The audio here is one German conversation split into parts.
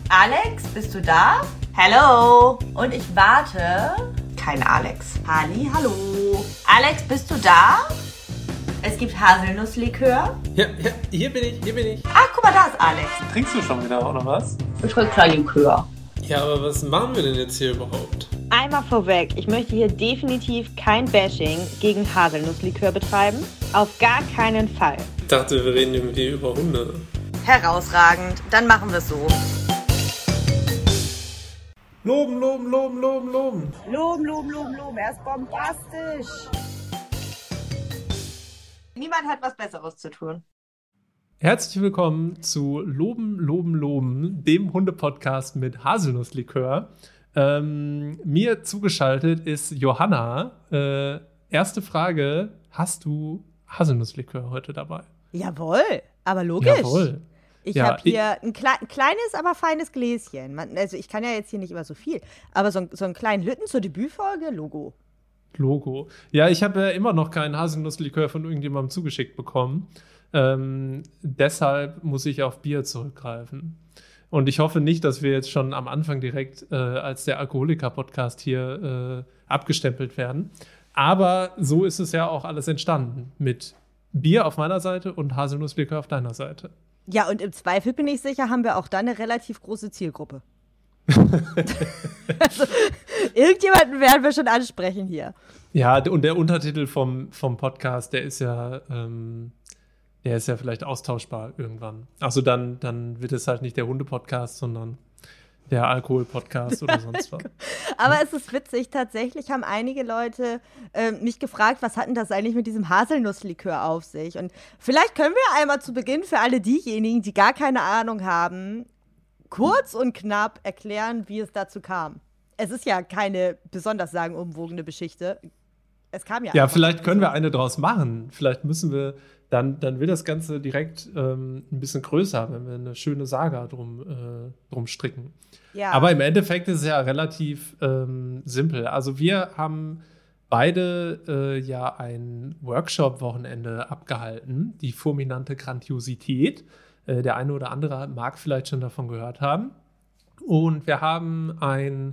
Alex, bist du da? Hello. Und ich warte. Kein Alex. Halli, hallo. Alex, bist du da? Es gibt Haselnusslikör. Ja, hier bin ich. Ach, guck mal, da ist Alex. Trinkst du schon wieder, oder was? Ich trinke kein Likör. Ja, aber was machen wir denn jetzt hier überhaupt? Einmal vorweg, ich möchte hier definitiv kein Bashing gegen Haselnusslikör betreiben. Auf gar keinen Fall. Ich dachte, wir reden irgendwie über Hunde. Herausragend. Dann machen wir es so. Loben. Loben. Er ist bombastisch. Niemand hat was Besseres zu tun. Herzlich willkommen zu Loben, dem Hunde-Podcast mit Haselnusslikör. Mir zugeschaltet ist Johanna. Erste Frage, hast du Haselnusslikör heute dabei? Jawohl, aber logisch. Jawohl. Ich habe hier ein kleines, aber feines Gläschen. Also ich kann ja jetzt hier nicht immer so viel, aber so einen kleinen Lütten zur Debütfolge, Logo. Ja, ich habe ja immer noch keinen Haselnusslikör von irgendjemandem zugeschickt bekommen. Deshalb muss ich auf Bier zurückgreifen. Und ich hoffe nicht, dass wir jetzt schon am Anfang direkt als der Alkoholiker-Podcast hier abgestempelt werden. Aber so ist es ja auch alles entstanden. Mit Bier auf meiner Seite und Haselnusslikör auf deiner Seite. Ja, und im Zweifel bin ich sicher, haben wir auch da eine relativ große Zielgruppe. Also, irgendjemanden werden wir schon ansprechen hier. Ja, und der Untertitel vom Podcast, der ist ja vielleicht austauschbar irgendwann. Also dann wird es halt nicht der Hunde-Podcast, sondern der Alkohol-Podcast oder sonst was. Aber es ist witzig, tatsächlich haben einige Leute mich gefragt, was hat denn das eigentlich mit diesem Haselnusslikör auf sich? Und vielleicht können wir einmal zu Beginn für alle diejenigen, die gar keine Ahnung haben, kurz und knapp erklären, wie es dazu kam. Es ist ja keine besonders sagenumwogene Geschichte. Es kam ja. Ja, vielleicht können wir eine draus machen. Vielleicht müssen wir, dann wird das Ganze direkt ein bisschen größer, wenn wir eine schöne Saga drum stricken. Ja. Aber im Endeffekt ist es ja relativ simpel. Also wir haben beide ja ein Workshop-Wochenende abgehalten, die fulminante Grandiosität. Der eine oder andere mag vielleicht schon davon gehört haben. Und wir haben ein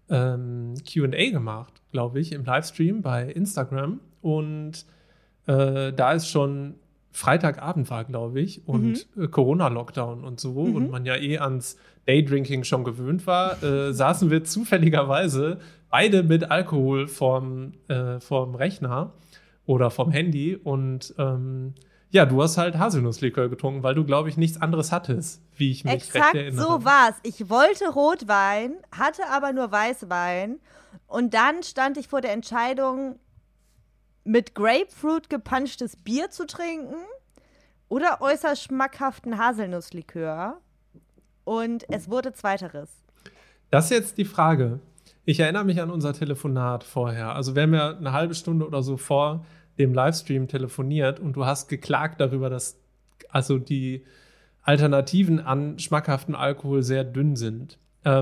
Q&A gemacht, glaube ich, im Livestream bei Instagram. Und da es schon Freitagabend war, glaube ich, und Corona-Lockdown und so, und man ja ans Daydrinking schon gewöhnt war, saßen wir zufälligerweise beide mit Alkohol vorm Rechner oder vom Handy und ja, du hast halt Haselnusslikör getrunken, weil du, glaube ich, nichts anderes hattest, wie ich mich recht erinnere. Exakt so war's. Ich wollte Rotwein, hatte aber nur Weißwein. Und dann stand ich vor der Entscheidung, mit Grapefruit gepunchtes Bier zu trinken oder äußerst schmackhaften Haselnusslikör. Und es wurde Zweiteres. Das ist jetzt die Frage. Ich erinnere mich an unser Telefonat vorher. Also wir haben ja eine halbe Stunde oder so vor dem Livestream telefoniert und du hast geklagt darüber, dass also die Alternativen an schmackhaften Alkohol sehr dünn sind.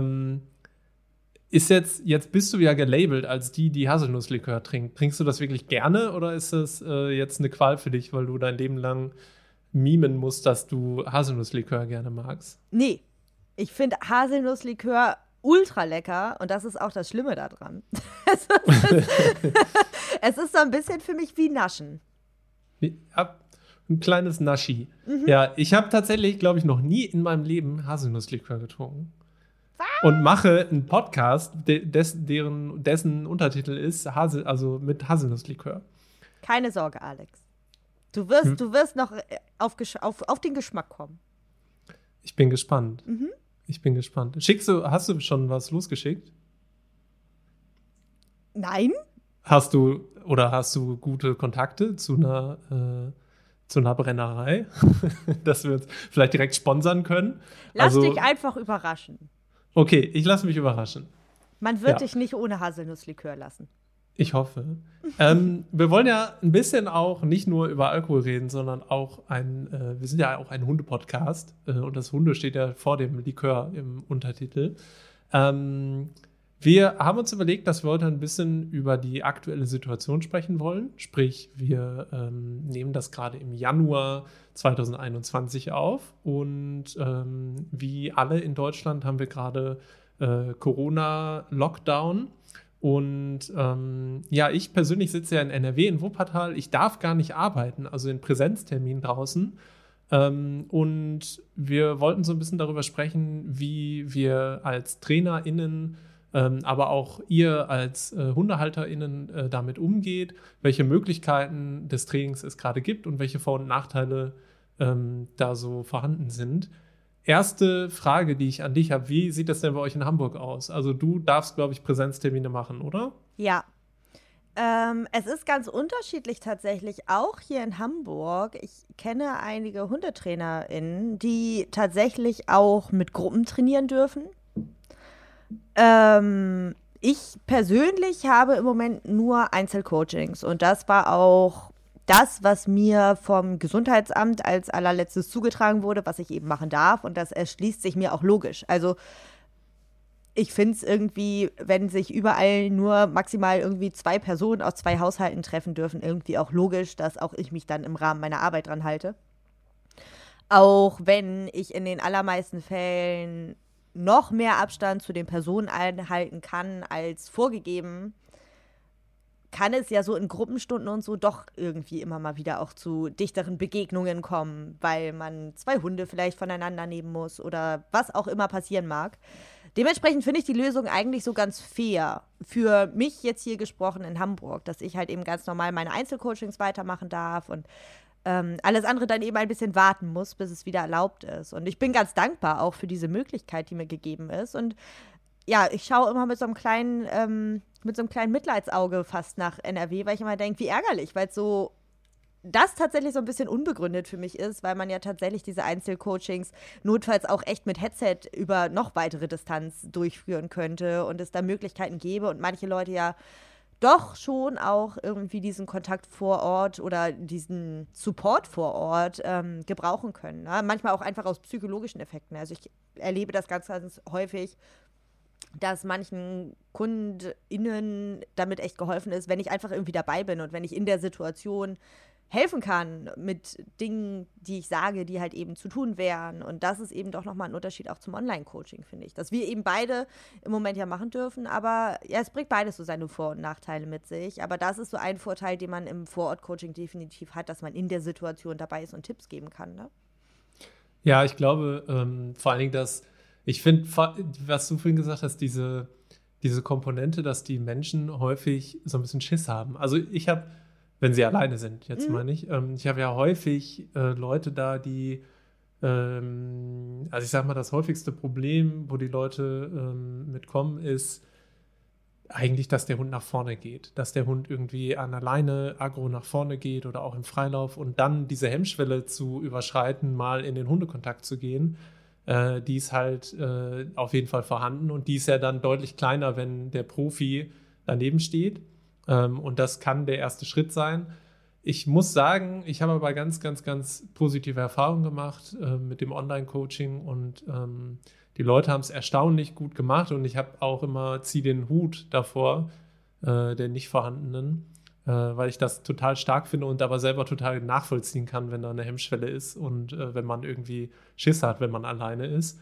Ist jetzt bist du ja gelabelt als die Haselnusslikör trinkt. Trinkst du das wirklich gerne oder ist das jetzt eine Qual für dich, weil du dein Leben lang mimen musst, dass du Haselnusslikör gerne magst? Nee, ich finde Haselnusslikör ultra lecker und das ist auch das Schlimme daran. Es ist so ein bisschen für mich wie Naschen. Ja, ein kleines Naschi. Ja, ich habe tatsächlich, glaube ich, noch nie in meinem Leben Haselnusslikör getrunken. Was? Und mache einen Podcast, dessen Untertitel ist also mit Haselnusslikör. Keine Sorge, Alex. Du wirst noch auf den Geschmack kommen. Ich bin gespannt. Hast du schon was losgeschickt? Nein? Hast du gute Kontakte zu einer Brennerei, dass wir uns vielleicht direkt sponsern können? Lass dich einfach überraschen. Okay, ich lasse mich überraschen. Man wird dich nicht ohne Haselnusslikör lassen. Ich hoffe. Wir wollen ja ein bisschen auch nicht nur über Alkohol reden, sondern auch wir sind ja auch ein Hunde-Podcast und das Hunde steht ja vor dem Likör im Untertitel. Wir haben uns überlegt, dass wir heute ein bisschen über die aktuelle Situation sprechen wollen. Sprich, wir nehmen das gerade im Januar 2021 auf und wie alle in Deutschland haben wir gerade Corona-Lockdown. Und ich persönlich sitze ja in NRW, in Wuppertal. Ich darf gar nicht arbeiten, also in Präsenztermin draußen. Und wir wollten so ein bisschen darüber sprechen, wie wir als TrainerInnen, aber auch ihr als HundehalterInnen damit umgeht, welche Möglichkeiten des Trainings es gerade gibt und welche Vor- und Nachteile da so vorhanden sind. Erste Frage, die ich an dich habe, wie sieht das denn bei euch in Hamburg aus? Also du darfst, glaube ich, Präsenztermine machen, oder? Ja. Es ist ganz unterschiedlich tatsächlich, auch hier in Hamburg. Ich kenne einige HundetrainerInnen, die tatsächlich auch mit Gruppen trainieren dürfen. Ich persönlich habe im Moment nur Einzelcoachings und das war auch das, was mir vom Gesundheitsamt als allerletztes zugetragen wurde, was ich eben machen darf, und das erschließt sich mir auch logisch. Also ich finde es irgendwie, wenn sich überall nur maximal irgendwie 2 Personen aus 2 Haushalten treffen dürfen, irgendwie auch logisch, dass auch ich mich dann im Rahmen meiner Arbeit dran halte. Auch wenn ich in den allermeisten Fällen noch mehr Abstand zu den Personen einhalten kann als vorgegeben, kann es ja so in Gruppenstunden und so doch irgendwie immer mal wieder auch zu dichteren Begegnungen kommen, weil man 2 Hunde vielleicht voneinander nehmen muss oder was auch immer passieren mag. Dementsprechend finde ich die Lösung eigentlich so ganz fair. Für mich jetzt hier gesprochen in Hamburg, dass ich halt eben ganz normal meine Einzelcoachings weitermachen darf und alles andere dann eben ein bisschen warten muss, bis es wieder erlaubt ist. Und ich bin ganz dankbar auch für diese Möglichkeit, die mir gegeben ist. Und ja, ich schaue immer mit so einem kleinen Mitleidsauge fast nach NRW, weil ich immer denke, wie ärgerlich, weil so das tatsächlich so ein bisschen unbegründet für mich ist, weil man ja tatsächlich diese Einzelcoachings notfalls auch echt mit Headset über noch weitere Distanz durchführen könnte und es da Möglichkeiten gäbe und manche Leute ja doch schon auch irgendwie diesen Kontakt vor Ort oder diesen Support vor Ort gebrauchen können. Ne? Manchmal auch einfach aus psychologischen Effekten. Also ich erlebe das ganz, ganz häufig, dass manchen KundInnen damit echt geholfen ist, wenn ich einfach irgendwie dabei bin und wenn ich in der Situation helfen kann mit Dingen, die ich sage, die halt eben zu tun wären. Und das ist eben doch nochmal ein Unterschied auch zum Online-Coaching, finde ich. Dass wir eben beide im Moment ja machen dürfen, aber ja, es bringt beides so seine Vor- und Nachteile mit sich. Aber das ist so ein Vorteil, den man im Vorort-Coaching definitiv hat, dass man in der Situation dabei ist und Tipps geben kann, ne? Ja, ich glaube vor allen Dingen, ich finde, was du vorhin gesagt hast, diese Komponente, dass die Menschen häufig so ein bisschen Schiss haben. Also ich habe, wenn sie alleine sind, jetzt meine ich habe ja häufig Leute da, die, also ich sag mal, das häufigste Problem, wo die Leute mitkommen, ist eigentlich, dass der Hund nach vorne geht. Dass der Hund irgendwie an der Leine aggro nach vorne geht oder auch im Freilauf und dann diese Hemmschwelle zu überschreiten, mal in den Hundekontakt zu gehen, die ist halt auf jeden Fall vorhanden und die ist ja dann deutlich kleiner, wenn der Profi daneben steht. Und das kann der erste Schritt sein. Ich muss sagen, ich habe aber ganz, ganz, ganz positive Erfahrungen gemacht mit dem Online-Coaching und die Leute haben es erstaunlich gut gemacht und ich habe auch immer, ziehe den Hut davor, der nicht vorhandenen, weil ich das total stark finde und aber selber total nachvollziehen kann, wenn da eine Hemmschwelle ist und wenn man irgendwie Schiss hat, wenn man alleine ist.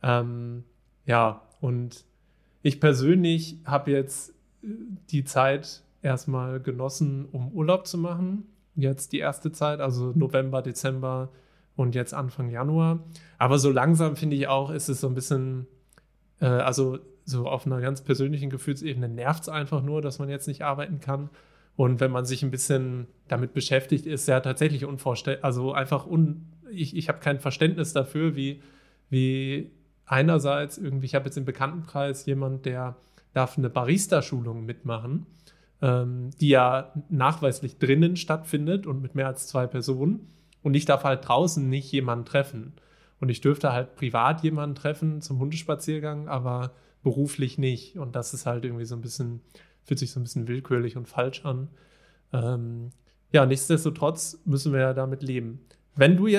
Ja, und ich persönlich habe jetzt die Zeit erstmal genossen, um Urlaub zu machen. Jetzt die erste Zeit, also November, Dezember und jetzt Anfang Januar. Aber so langsam finde ich auch, ist es so ein bisschen, also so auf einer ganz persönlichen Gefühlsebene nervt es einfach nur, dass man jetzt nicht arbeiten kann. Und wenn man sich ein bisschen damit beschäftigt, ist ja tatsächlich unvorstellbar, also einfach ich habe kein Verständnis dafür, wie einerseits irgendwie, ich habe jetzt im Bekanntenkreis jemand, der darf eine Barista-Schulung mitmachen, die ja nachweislich drinnen stattfindet und mit mehr als 2 Personen. Und ich darf halt draußen nicht jemanden treffen. Und ich dürfte halt privat jemanden treffen zum Hundespaziergang, aber beruflich nicht. Und das ist halt irgendwie so ein bisschen, fühlt sich so ein bisschen willkürlich und falsch an. Ja, nichtsdestotrotz müssen wir ja damit leben. Wenn du jetzt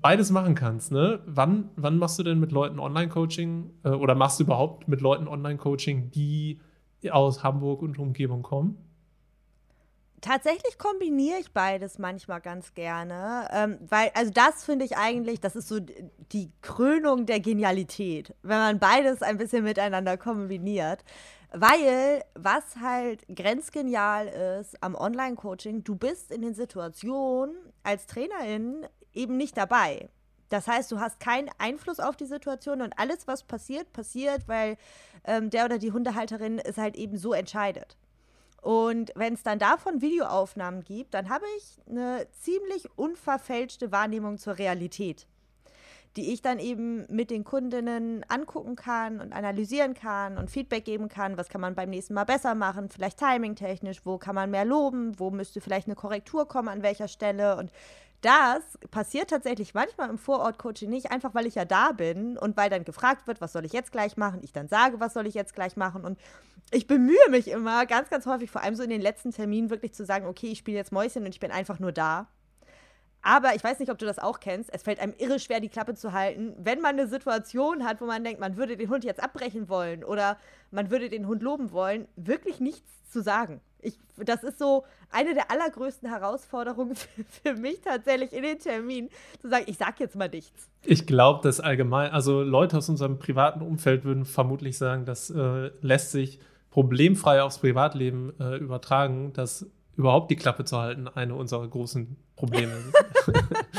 beides machen kannst, ne? Wann machst du denn mit Leuten Online-Coaching oder machst du überhaupt mit Leuten Online-Coaching, die aus Hamburg und Umgebung kommen? Tatsächlich kombiniere ich beides manchmal ganz gerne, weil, also das finde ich eigentlich, das ist so die Krönung der Genialität, wenn man beides ein bisschen miteinander kombiniert. Weil, was halt grenzgenial ist am Online-Coaching, du bist in den Situationen als Trainerin eben nicht dabei. Das heißt, du hast keinen Einfluss auf die Situation und alles, was passiert, passiert, weil der oder die Hundehalterin es halt eben so entscheidet. Und wenn es dann davon Videoaufnahmen gibt, dann habe ich eine ziemlich unverfälschte Wahrnehmung zur Realität, die ich dann eben mit den Kundinnen angucken kann und analysieren kann und Feedback geben kann, was kann man beim nächsten Mal besser machen, vielleicht timingtechnisch, wo kann man mehr loben, wo müsste vielleicht eine Korrektur kommen, an welcher Stelle. Und das passiert tatsächlich manchmal im Vorort-Coaching nicht, einfach weil ich ja da bin und weil dann gefragt wird, was soll ich jetzt gleich machen, ich dann sage, was soll ich jetzt gleich machen. Und ich bemühe mich immer ganz, ganz häufig, vor allem so in den letzten Terminen, wirklich zu sagen, okay, ich spiele jetzt Mäuschen und ich bin einfach nur da. Aber ich weiß nicht, ob du das auch kennst, es fällt einem irre schwer, die Klappe zu halten, wenn man eine Situation hat, wo man denkt, man würde den Hund jetzt abbrechen wollen oder man würde den Hund loben wollen, wirklich nichts zu sagen. Das ist so eine der allergrößten Herausforderungen für mich tatsächlich in den Terminen, zu sagen, ich sag jetzt mal nichts. Ich glaube, dass allgemein, also Leute aus unserem privaten Umfeld würden vermutlich sagen, das lässt sich problemfrei aufs Privatleben übertragen, dass überhaupt die Klappe zu halten eine unserer großen Probleme ist.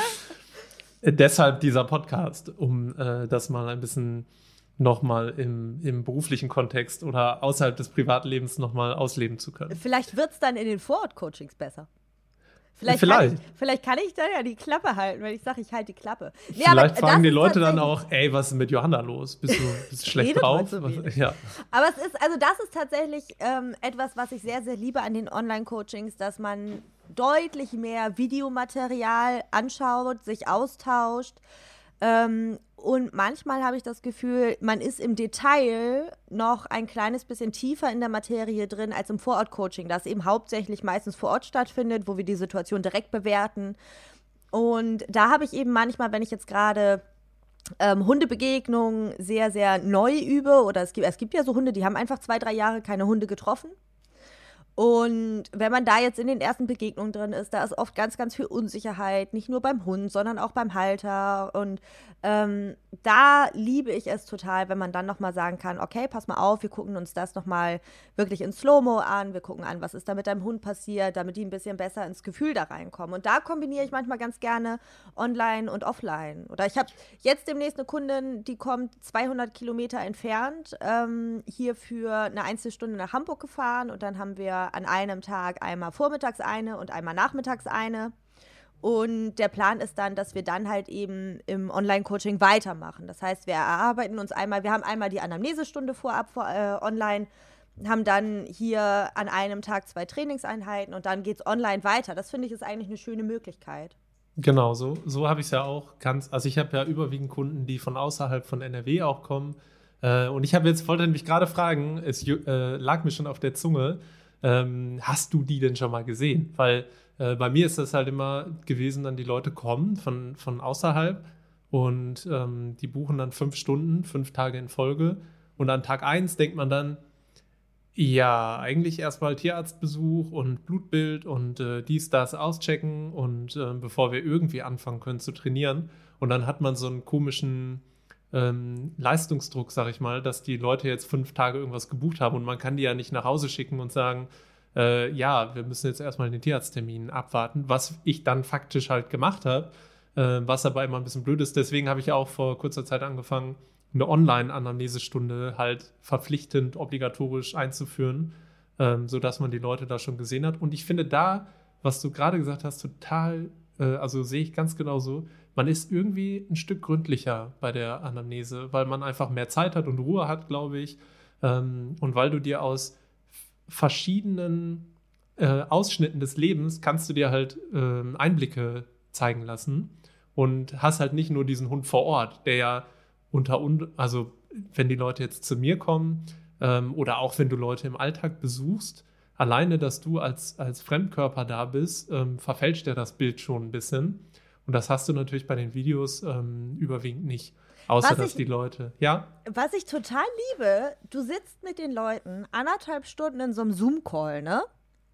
Deshalb dieser Podcast, um das mal ein bisschen nochmal im beruflichen Kontext oder außerhalb des Privatlebens nochmal ausleben zu können. Vielleicht wird es dann in den Vorort-Coachings besser. Vielleicht kann ich dann ja die Klappe halten, wenn ich sage, ich halte die Klappe. Nee, vielleicht fragen die Leute dann auch, ey, was ist mit Johanna los? Bist du schlecht drauf? So ja. Aber das ist tatsächlich etwas, was ich sehr, sehr liebe an den Online-Coachings, dass man deutlich mehr Videomaterial anschaut, sich austauscht. Und manchmal habe ich das Gefühl, man ist im Detail noch ein kleines bisschen tiefer in der Materie drin als im Vorort-Coaching, das eben hauptsächlich meistens vor Ort stattfindet, wo wir die Situation direkt bewerten. Und da habe ich eben manchmal, wenn ich jetzt gerade Hundebegegnungen sehr, sehr neu übe, oder es gibt ja so Hunde, die haben einfach 2-3 Jahre keine Hunde getroffen. Und wenn man da jetzt in den ersten Begegnungen drin ist, da ist oft ganz, ganz viel Unsicherheit, nicht nur beim Hund, sondern auch beim Halter. Und da liebe ich es total, wenn man dann nochmal sagen kann, okay, pass mal auf, wir gucken uns das nochmal wirklich in Slow-Mo an, wir gucken an, was ist da mit deinem Hund passiert, damit die ein bisschen besser ins Gefühl da reinkommen. Und da kombiniere ich manchmal ganz gerne online und offline. Oder ich habe jetzt demnächst eine Kundin, die kommt 200 Kilometer entfernt, hier für eine Einzelstunde nach Hamburg gefahren, und dann haben wir an einem Tag einmal vormittags eine und einmal nachmittags eine. Und der Plan ist dann, dass wir dann halt eben im Online-Coaching weitermachen. Das heißt, wir erarbeiten uns einmal, wir haben einmal die Anamnesestunde vorab online, haben dann hier an einem Tag 2 Trainingseinheiten und dann geht es online weiter. Das finde ich ist eigentlich eine schöne Möglichkeit. Genau, so habe ich es ja auch also ich habe ja überwiegend Kunden, die von außerhalb von NRW auch kommen. Und ich wollte nämlich gerade fragen, es lag mir schon auf der Zunge, hast du die denn schon mal gesehen? Weil bei mir ist das halt immer gewesen, dann die Leute kommen von außerhalb und die buchen dann 5 Stunden, 5 Tage in Folge. Und an Tag 1 denkt man dann, ja, eigentlich erstmal Tierarztbesuch und Blutbild und dies, das auschecken und bevor wir irgendwie anfangen können zu trainieren. Und dann hat man so einen komischen Leistungsdruck, sag ich mal, dass die Leute jetzt 5 Tage irgendwas gebucht haben und man kann die ja nicht nach Hause schicken und sagen, ja, wir müssen jetzt erstmal den Tierarzttermin abwarten, was ich dann faktisch halt gemacht habe, was aber immer ein bisschen blöd ist. Deswegen habe ich auch vor kurzer Zeit angefangen, eine Online-Anamnesestunde halt verpflichtend, obligatorisch einzuführen, sodass man die Leute da schon gesehen hat. Und ich finde da, was du gerade gesagt hast, total, also sehe ich ganz genauso, man ist irgendwie ein Stück gründlicher bei der Anamnese, weil man einfach mehr Zeit hat und Ruhe hat, glaube ich. Und weil du dir aus verschiedenen Ausschnitten des Lebens kannst du dir halt Einblicke zeigen lassen und hast halt nicht nur diesen Hund vor Ort, der ja also wenn die Leute jetzt zu mir kommen oder auch wenn du Leute im Alltag besuchst, alleine, dass du als Fremdkörper da bist, verfälscht ja das Bild schon ein bisschen. Und das hast du natürlich bei den Videos überwiegend nicht. Außer, dass die Leute, ja? Was ich total liebe, du sitzt mit den Leuten 1,5 Stunden in so einem Zoom-Call, ne?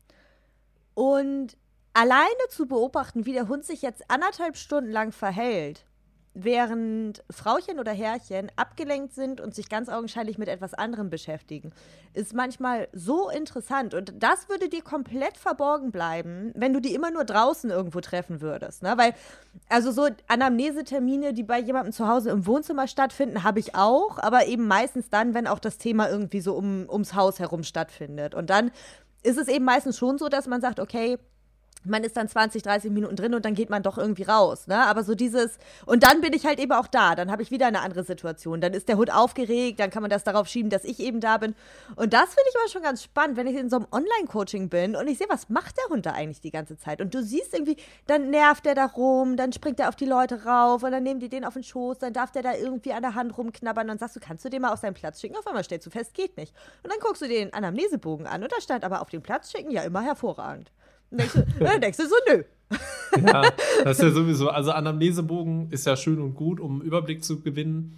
Und alleine zu beobachten, wie der Hund sich jetzt 1,5 Stunden lang verhält, während Frauchen oder Herrchen abgelenkt sind und sich ganz augenscheinlich mit etwas anderem beschäftigen, ist manchmal so interessant. Und das würde dir komplett verborgen bleiben, wenn du die immer nur draußen irgendwo treffen würdest. Ne? Weil, also so Anamnesetermine, die bei jemandem zu Hause im Wohnzimmer stattfinden, habe ich auch, aber eben meistens dann, wenn auch das Thema irgendwie so ums Haus herum stattfindet. Und dann ist es eben meistens schon so, dass man sagt, okay, man ist dann 20, 30 Minuten drin und dann geht man doch irgendwie raus, ne? Aber so und dann bin ich halt eben auch da, dann habe ich wieder eine andere Situation. Dann ist der Hund aufgeregt, dann kann man das darauf schieben, dass ich eben da bin. Und das finde ich aber schon ganz spannend, wenn ich in so einem Online-Coaching bin und ich sehe, was macht der Hund da eigentlich die ganze Zeit? Und du siehst irgendwie, dann nervt der da rum, dann springt er auf die Leute rauf und dann nehmen die den auf den Schoß, dann darf der da irgendwie an der Hand rumknabbern und dann sagst du, kannst du den mal auf seinen Platz schicken? Auf einmal stellst du fest, geht nicht. Und dann guckst du dir den Anamnesebogen an und da stand aber auf den Platz schicken, ja immer hervorragend. Dann denkst du so, nö. Ja, das ist ja sowieso, also Anamnesebogen ist ja schön und gut, um einen Überblick zu gewinnen.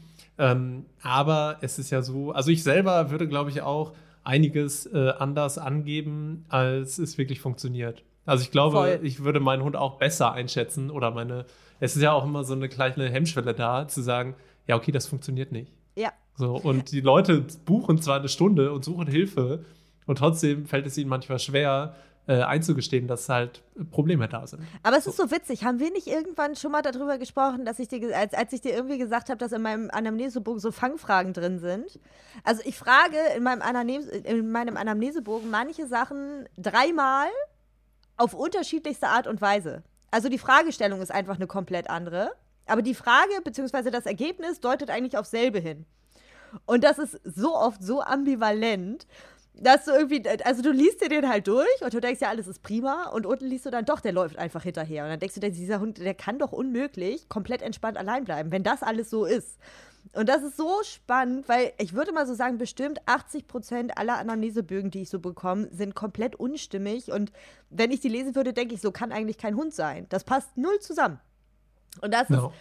Aber es ist ja so, also ich selber würde, glaube ich, auch einiges anders angeben, als es wirklich funktioniert. Also ich glaube, ich würde meinen Hund auch besser einschätzen oder es ist ja auch immer so eine kleine Hemmschwelle da, zu sagen, ja, okay, das funktioniert nicht. Ja. So, und die Leute buchen zwar eine Stunde und suchen Hilfe und trotzdem fällt es ihnen manchmal schwer, einzugestehen, dass halt Probleme da sind. Aber es ist so witzig. Haben wir nicht irgendwann schon mal darüber gesprochen, dass ich dir, als ich dir irgendwie gesagt habe, dass in meinem Anamnesebogen so Fangfragen drin sind? Also ich frage in meinem Anamnesebogen manche Sachen 3-mal auf unterschiedlichste Art und Weise. Also die Fragestellung ist einfach eine komplett andere. Aber die Frage bzw. das Ergebnis deutet eigentlich auf selbe hin. Und das ist so oft so ambivalent, dass du irgendwie, also du liest dir den halt durch und du denkst ja, alles ist prima und unten liest du dann doch, der läuft einfach hinterher. Und dann denkst du, dieser Hund, der kann doch unmöglich komplett entspannt allein bleiben, wenn das alles so ist. Und das ist so spannend, weil ich würde mal so sagen, bestimmt 80% aller Anamnesebögen, die ich so bekomme, sind komplett unstimmig. Und wenn ich die lesen würde, denke ich, so kann eigentlich kein Hund sein. Das passt null zusammen. Und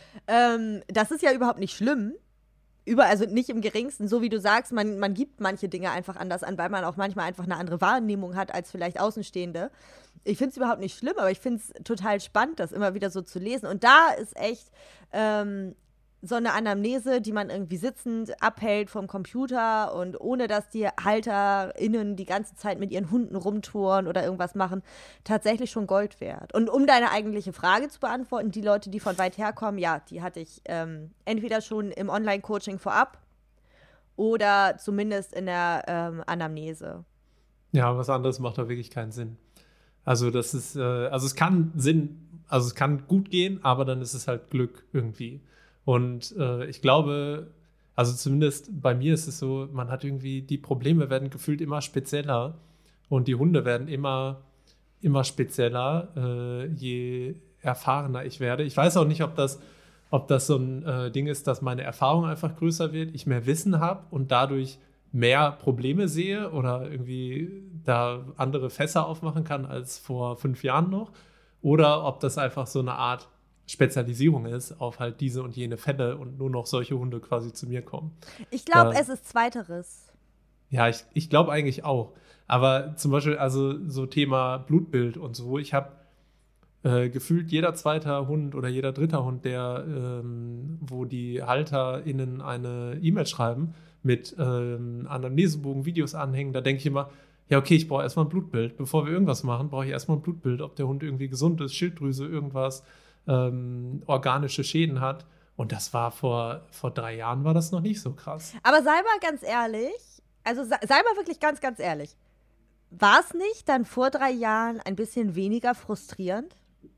das ist ja überhaupt nicht schlimm. Also nicht im geringsten, so wie du sagst, man gibt manche Dinge einfach anders an, weil man auch manchmal einfach eine andere Wahrnehmung hat als vielleicht Außenstehende. Ich finde es überhaupt nicht schlimm, aber ich finde es total spannend, das immer wieder so zu lesen. Und da ist echt so eine Anamnese, die man irgendwie sitzend abhält vom Computer und ohne, dass die HalterInnen die ganze Zeit mit ihren Hunden rumtouren oder irgendwas machen, tatsächlich schon Gold wert. Und um deine eigentliche Frage zu beantworten, die Leute, die von weit herkommen, ja, die hatte ich entweder schon im Online-Coaching vorab oder zumindest in der Anamnese. Ja, was anderes macht da wirklich keinen Sinn. Also das ist, es kann es kann gut gehen, aber dann ist es halt Glück irgendwie. Und ich glaube, also zumindest bei mir ist es so, man hat irgendwie, die Probleme werden gefühlt immer spezieller und die Hunde werden immer spezieller, je erfahrener ich werde. Ich weiß auch nicht, ob das so ein Ding ist, dass meine Erfahrung einfach größer wird, ich mehr Wissen habe und dadurch mehr Probleme sehe oder irgendwie da andere Fässer aufmachen kann als vor 5 Jahren noch. Oder ob das einfach so eine Art Spezialisierung ist auf halt diese und jene Fälle und nur noch solche Hunde quasi zu mir kommen. Ich glaube, es ist Zweiteres. Ja, ich glaube eigentlich auch. Aber zum Beispiel, also so Thema Blutbild und so, ich habe gefühlt jeder zweite Hund oder jeder dritte Hund, wo die HalterInnen eine E-Mail schreiben mit Anamnesebogen, Videos anhängen, da denke ich immer, ja okay, ich brauche erstmal ein Blutbild. Bevor wir irgendwas machen, brauche ich erstmal ein Blutbild, ob der Hund irgendwie gesund ist, Schilddrüse, irgendwas, organische Schäden hat. Und das war vor 3 Jahren war das noch nicht so krass. Aber sei mal ganz ehrlich, also sei mal wirklich ganz, ganz ehrlich. War es nicht dann vor 3 Jahren ein bisschen weniger frustrierend?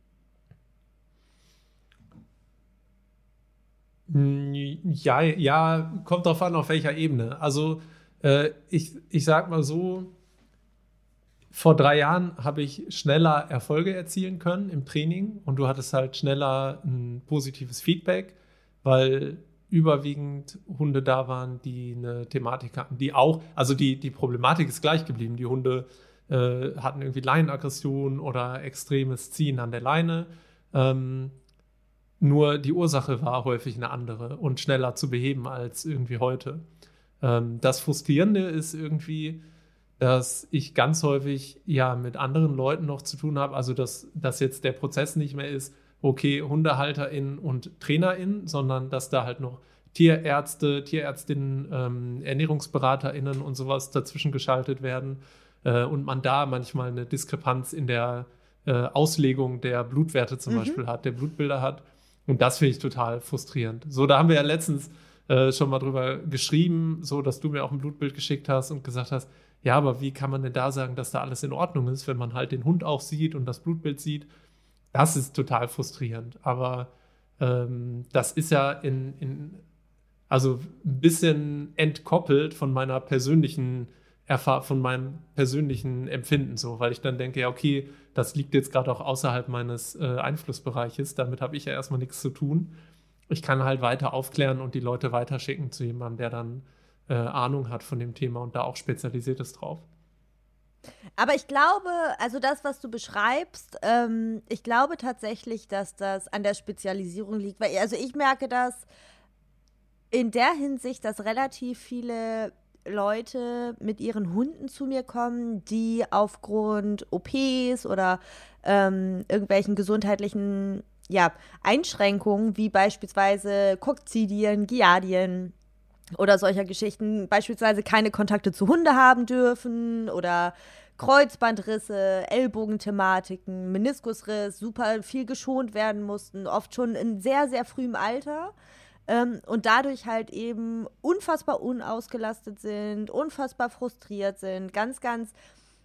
Ja, kommt drauf an, auf welcher Ebene. Also ich sag mal so, vor 3 Jahren habe ich schneller Erfolge erzielen können im Training und du hattest halt schneller ein positives Feedback, weil überwiegend Hunde da waren, die eine Thematik hatten, die auch, also die Problematik ist gleich geblieben. Die Hunde hatten irgendwie Leinenaggression oder extremes Ziehen an der Leine. Nur die Ursache war häufig eine andere und schneller zu beheben als irgendwie heute. Das Frustrierende ist irgendwie, dass ich ganz häufig ja mit anderen Leuten noch zu tun habe, also dass jetzt der Prozess nicht mehr ist, okay, HundehalterInnen und TrainerInnen, sondern dass da halt noch Tierärzte, Tierärztinnen, ErnährungsberaterInnen und sowas dazwischen geschaltet werden und man da manchmal eine Diskrepanz in der Auslegung der Blutwerte zum Beispiel hat, der Blutbilder hat. Und das finde ich total frustrierend. So, da haben wir ja letztens schon mal drüber geschrieben, so dass du mir auch ein Blutbild geschickt hast und gesagt hast, ja, aber wie kann man denn da sagen, dass da alles in Ordnung ist, wenn man halt den Hund auch sieht und das Blutbild sieht? Das ist total frustrierend. Aber das ist ja also ein bisschen entkoppelt von meiner persönlichen von meinem persönlichen Empfinden so, weil ich dann denke, ja, okay, das liegt jetzt gerade auch außerhalb meines Einflussbereiches, damit habe ich ja erstmal nichts zu tun. Ich kann halt weiter aufklären und die Leute weiterschicken zu jemandem, der dann Ahnung hat von dem Thema und da auch spezialisiert ist drauf. Aber ich glaube, also das, was du beschreibst, ich glaube tatsächlich, dass das an der Spezialisierung liegt. Weil, also ich merke das in der Hinsicht, dass relativ viele Leute mit ihren Hunden zu mir kommen, die aufgrund OPs oder irgendwelchen gesundheitlichen Einschränkungen, wie beispielsweise Kokzidien, Giardien oder solcher Geschichten, beispielsweise keine Kontakte zu Hunde haben dürfen oder Kreuzbandrisse, Ellbogenthematiken, Meniskusriss, super viel geschont werden mussten, oft schon in sehr, sehr frühem Alter. Und dadurch halt eben unfassbar unausgelastet sind, unfassbar frustriert sind, ganz, ganz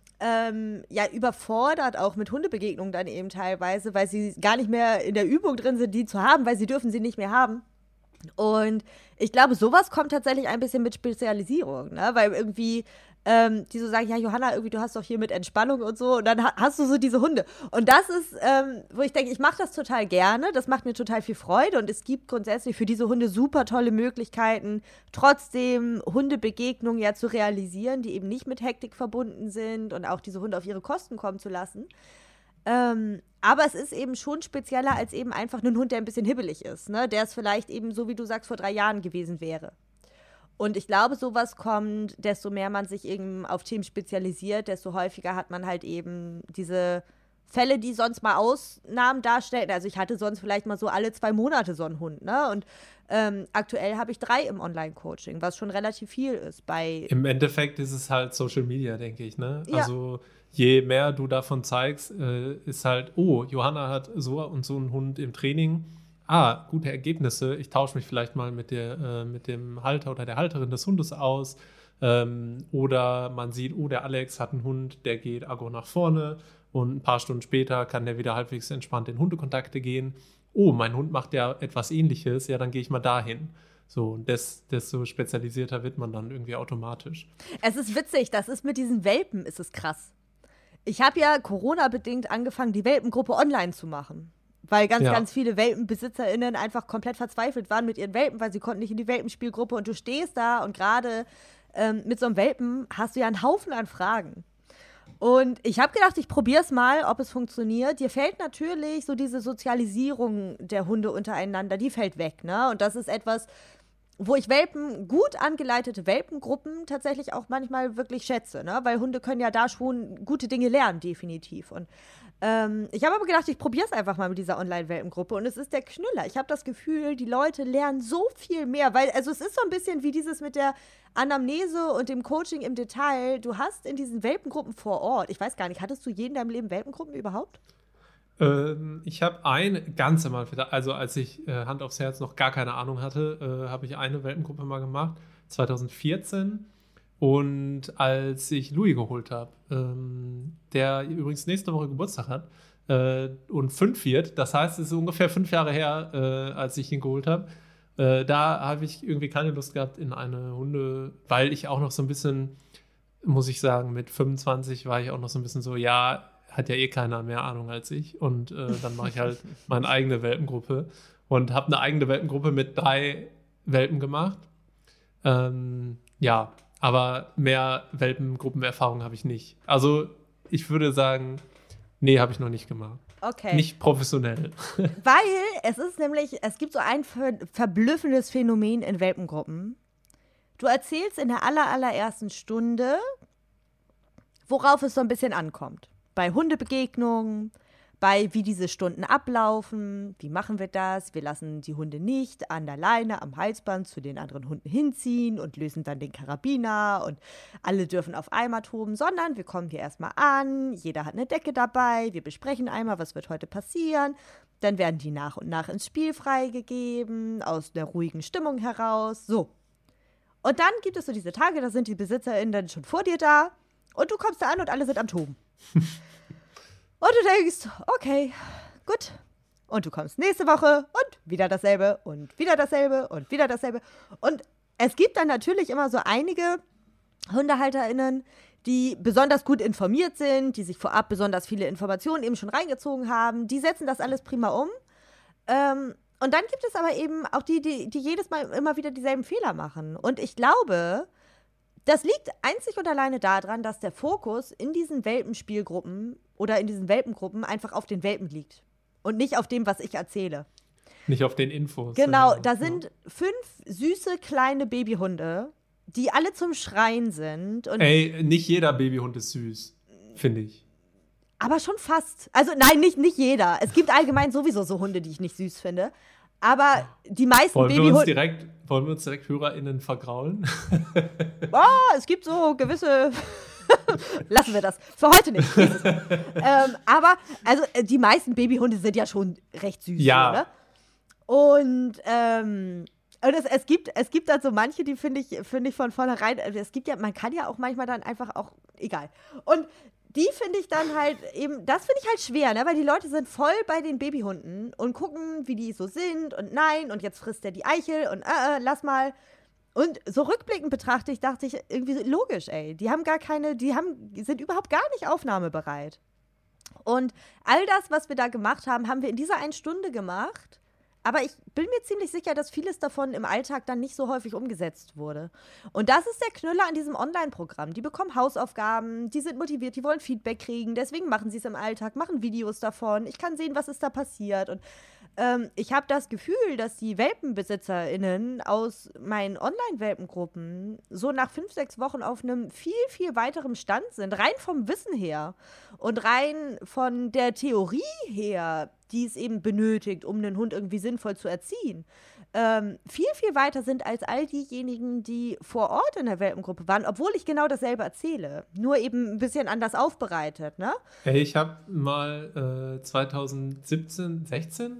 überfordert auch mit Hundebegegnungen dann eben teilweise, weil sie gar nicht mehr in der Übung drin sind, die zu haben, weil sie dürfen sie nicht mehr haben. Und ich glaube, sowas kommt tatsächlich ein bisschen mit Spezialisierung, ne? Weil irgendwie die so sagen, ja, Johanna, irgendwie, du hast doch hier mit Entspannung und so und dann hast du so diese Hunde. Und das ist, wo ich denke, ich mache das total gerne, das macht mir total viel Freude und es gibt grundsätzlich für diese Hunde super tolle Möglichkeiten, trotzdem Hundebegegnungen ja zu realisieren, die eben nicht mit Hektik verbunden sind und auch diese Hunde auf ihre Kosten kommen zu lassen. Aber es ist eben schon spezieller als eben einfach ein Hund, der ein bisschen hibbelig ist, ne? Der es vielleicht eben, so wie du sagst, vor 3 Jahren gewesen wäre. Und ich glaube, sowas kommt, desto mehr man sich eben auf Themen spezialisiert, desto häufiger hat man halt eben diese Fälle, die sonst mal Ausnahmen darstellen. Also ich hatte sonst vielleicht mal so alle 2 Monate so einen Hund, ne? Und aktuell habe ich 3 im Online-Coaching, was schon relativ viel ist. Im Endeffekt ist es halt Social Media, denke ich, ne? Ja. Also je mehr du davon zeigst, ist halt, oh, Johanna hat so und so einen Hund im Training. Gute Ergebnisse. Ich tausche mich vielleicht mal mit dem Halter oder der Halterin des Hundes aus. Oder man sieht, oh, der Alex hat einen Hund, der geht aggro nach vorne und ein paar Stunden später kann der wieder halbwegs entspannt in Hundekontakte gehen. Oh, mein Hund macht ja etwas Ähnliches, ja, dann gehe ich mal dahin. So, und desto spezialisierter wird man dann irgendwie automatisch. Es ist witzig, das ist mit diesen Welpen, ist es krass. Ich habe ja Corona-bedingt angefangen, die Welpengruppe online zu machen. Weil ganz viele WelpenbesitzerInnen einfach komplett verzweifelt waren mit ihren Welpen, weil sie konnten nicht in die Welpenspielgruppe und du stehst da und gerade mit so einem Welpen hast du ja einen Haufen an Fragen. Und ich habe gedacht, ich probiere es mal, ob es funktioniert. Dir fällt natürlich so diese Sozialisierung der Hunde untereinander, die fällt weg, ne? Und das ist etwas, wo ich gut angeleitete Welpengruppen tatsächlich auch manchmal wirklich schätze, ne? Weil Hunde können ja da schon gute Dinge lernen, definitiv. Und ich habe aber gedacht, ich probiere es einfach mal mit dieser Online-Welpengruppe und es ist der Knüller. Ich habe das Gefühl, die Leute lernen so viel mehr, weil, also es ist so ein bisschen wie dieses mit der Anamnese und dem Coaching im Detail. Du hast in diesen Welpengruppen vor Ort, ich weiß gar nicht, hattest du je in deinem Leben Welpengruppen überhaupt? Ich habe ganz am Anfang, also als ich Hand aufs Herz noch gar keine Ahnung hatte, habe ich eine Welpengruppe mal gemacht, 2014. Und als ich Louis geholt habe, der übrigens nächste Woche Geburtstag hat und 5 wird, das heißt, es ist ungefähr 5 Jahre her, als ich ihn geholt habe, da habe ich irgendwie keine Lust gehabt in eine Hunde, weil ich auch noch so ein bisschen, muss ich sagen, mit 25 war ich auch noch so ein bisschen so, ja, hat ja eh keiner mehr Ahnung als ich und dann mache ich halt meine eigene Welpengruppe und habe eine eigene Welpengruppe mit 3 Welpen gemacht. Aber mehr Welpengruppenerfahrung habe ich nicht. Also ich würde sagen, nee, habe ich noch nicht gemacht. Okay. Nicht professionell. Weil es gibt so ein verblüffendes Phänomen in Welpengruppen. Du erzählst in der allerersten Stunde, worauf es so ein bisschen ankommt. Bei Hundebegegnungen, bei wie diese Stunden ablaufen, wie machen wir das? Wir lassen die Hunde nicht an der Leine, am Halsband zu den anderen Hunden hinziehen und lösen dann den Karabiner und alle dürfen auf einmal toben, sondern wir kommen hier erstmal an, jeder hat eine Decke dabei, wir besprechen einmal, was wird heute passieren, dann werden die nach und nach ins Spiel freigegeben, aus der ruhigen Stimmung heraus, so. Und dann gibt es so diese Tage, da sind die BesitzerInnen dann schon vor dir da und du kommst da an und alle sind am Toben. Und du denkst, okay, gut. Und du kommst nächste Woche und wieder dasselbe und wieder dasselbe und wieder dasselbe. Und es gibt dann natürlich immer so einige HundehalterInnen, die besonders gut informiert sind, die sich vorab besonders viele Informationen eben schon reingezogen haben. Die setzen das alles prima um. Und dann gibt es aber eben auch die jedes Mal immer wieder dieselben Fehler machen. Und ich glaube, das liegt einzig und alleine daran, dass der Fokus in diesen Welpenspielgruppen oder in diesen Welpengruppen einfach auf den Welpen liegt und nicht auf dem, was ich erzähle. Nicht auf den Infos. Genau, da sind 5 süße kleine Babyhunde, die alle zum Schreien sind. Und Ey, nicht jeder Babyhund ist süß, finde ich. aber schon fast. Also nein, nicht jeder. Es gibt allgemein sowieso so Hunde, die ich nicht süß finde. Aber die meisten Wollen wir Babyhunde. uns direkt HörerInnen vergraulen? Es gibt so gewisse. Lassen wir das. Für heute nicht. Aber also die meisten Babyhunde sind ja schon recht süß. Ja. So, ne? Und es gibt dann so manche, die finde ich von vornherein, man kann ja auch manchmal dann einfach auch, egal. Und die finde ich dann halt eben, das finde ich halt schwer, ne? Weil die Leute sind voll bei den Babyhunden und gucken, wie die so sind und nein, und jetzt frisst der die Eichel und lass mal. Und so rückblickend betrachtet, dachte ich irgendwie so, logisch, ey, die sind überhaupt gar nicht aufnahmebereit. Und all das, was wir da gemacht haben, haben wir in dieser 1 Stunde gemacht. Aber ich bin mir ziemlich sicher, dass vieles davon im Alltag dann nicht so häufig umgesetzt wurde. Und das ist der Knüller an diesem Online-Programm. Die bekommen Hausaufgaben, die sind motiviert, die wollen Feedback kriegen, deswegen machen sie es im Alltag, machen Videos davon. Ich kann sehen, was ist da passiert. Und ich habe das Gefühl, dass die WelpenbesitzerInnen aus meinen Online-Welpengruppen so nach 5, 6 Wochen auf einem viel, viel weiteren Stand sind. Rein vom Wissen her und rein von der Theorie her, die es eben benötigt, um einen Hund irgendwie sinnvoll zu erziehen. Viel, viel weiter sind als all diejenigen, die vor Ort in der Welpengruppe waren, obwohl ich genau dasselbe erzähle. Nur eben ein bisschen anders aufbereitet, ne? Hey, ich habe mal 2017, 16,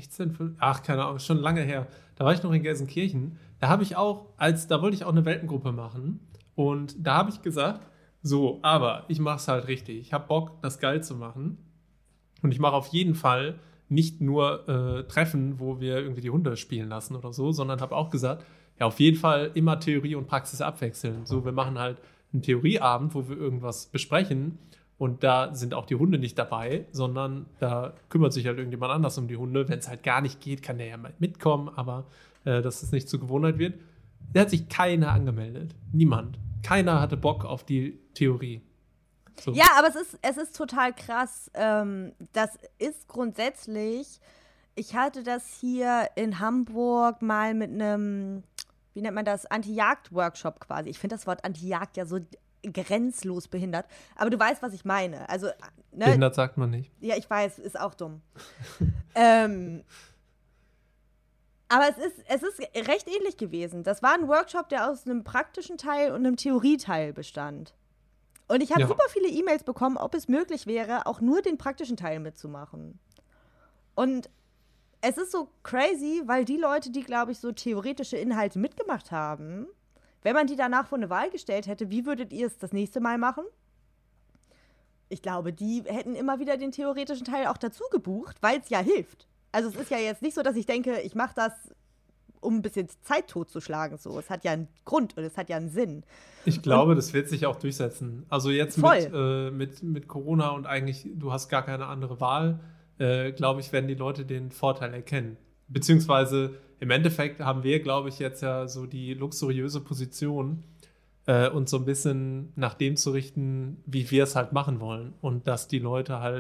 keine Ahnung, schon lange her. Da war ich noch in Gelsenkirchen. Da wollte ich auch eine Welpengruppe machen. Und da habe ich gesagt, so, aber ich mache es halt richtig. Ich habe Bock, das geil zu machen. Und ich mache auf jeden Fall nicht nur Treffen, wo wir irgendwie die Hunde spielen lassen oder so, sondern habe auch gesagt, ja, auf jeden Fall immer Theorie und Praxis abwechseln. So, wir machen halt einen Theorieabend, wo wir irgendwas besprechen. Und da sind auch die Hunde nicht dabei, sondern da kümmert sich halt irgendjemand anders um die Hunde. Wenn es halt gar nicht geht, kann der ja mal mitkommen, aber dass es nicht zur Gewohnheit wird. Da hat sich keiner angemeldet. Niemand. Keiner hatte Bock auf die Theorie. So. Ja, aber es ist total krass. Das ist grundsätzlich, ich hatte das hier in Hamburg mal mit einem, wie nennt man das, Anti-Jagd-Workshop quasi. Ich finde das Wort Anti-Jagd ja so grenzlos behindert. Aber du weißt, was ich meine. Also, ne? Behindert sagt man nicht. Ja, ich weiß, ist auch dumm. Aber es ist recht ähnlich gewesen. Das war ein Workshop, der aus einem praktischen Teil und einem Theorieteil bestand. Und ich habe super viele E-Mails bekommen, ob es möglich wäre, auch nur den praktischen Teil mitzumachen. Und es ist so crazy, weil die Leute, die, glaube ich, so theoretische Inhalte mitgemacht haben, wenn man die danach vor eine Wahl gestellt hätte, wie würdet ihr es das nächste Mal machen? Ich glaube, die hätten immer wieder den theoretischen Teil auch dazu gebucht, weil es ja hilft. Also es ist ja jetzt nicht so, dass ich denke, ich mache das, um ein bisschen Zeit totzuschlagen. So. Es hat ja einen Grund und es hat ja einen Sinn. Ich glaube, das wird sich auch durchsetzen. Also jetzt mit Corona und eigentlich, du hast gar keine andere Wahl, glaube ich, werden die Leute den Vorteil erkennen. Beziehungsweise im Endeffekt haben wir, glaube ich, jetzt ja so die luxuriöse Position, uns so ein bisschen nach dem zu richten, wie wir es halt machen wollen. Und dass die Leute halt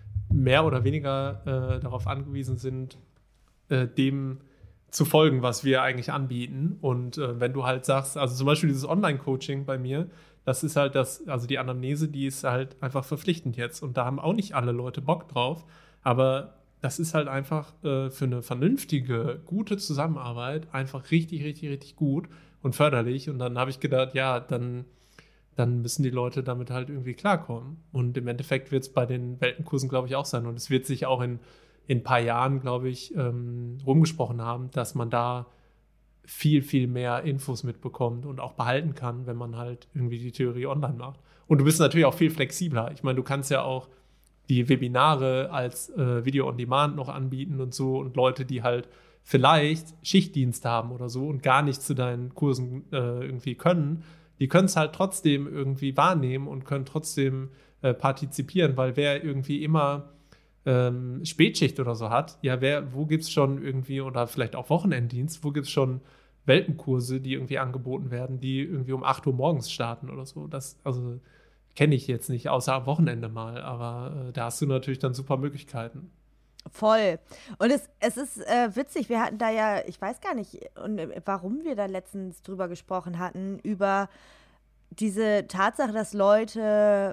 mehr oder weniger darauf angewiesen sind, dem zu folgen, was wir eigentlich anbieten. Und wenn du halt sagst, also zum Beispiel dieses Online-Coaching bei mir, das ist halt also die Anamnese, die ist halt einfach verpflichtend jetzt. Und da haben auch nicht alle Leute Bock drauf. Aber das ist halt einfach für eine vernünftige, gute Zusammenarbeit einfach richtig, richtig, richtig gut und förderlich. Und dann habe ich gedacht, ja, dann müssen die Leute damit halt irgendwie klarkommen. Und im Endeffekt wird es bei den Weltenkursen, glaube ich, auch sein. Und es wird sich auch in ein paar Jahren, glaube ich, rumgesprochen haben, dass man da viel, viel mehr Infos mitbekommt und auch behalten kann, wenn man halt irgendwie die Theorie online macht. Und du bist natürlich auch viel flexibler. Ich meine, du kannst ja auch die Webinare als Video on Demand noch anbieten und so, und Leute, die halt vielleicht Schichtdienst haben oder so und gar nicht zu deinen Kursen irgendwie können, die können es halt trotzdem irgendwie wahrnehmen und können trotzdem partizipieren, weil wer irgendwie immer Spätschicht oder so hat, ja, wo gibt es schon irgendwie, oder vielleicht auch Wochenenddienst, wo gibt es schon Welpenkurse, die irgendwie angeboten werden, die irgendwie um 8 Uhr morgens starten oder so. Das, also kenne ich jetzt nicht, außer am Wochenende mal, aber da hast du natürlich dann super Möglichkeiten. Voll. Und es ist witzig, wir hatten da ja, ich weiß gar nicht, warum wir da letztens drüber gesprochen hatten, über diese Tatsache, dass Leute,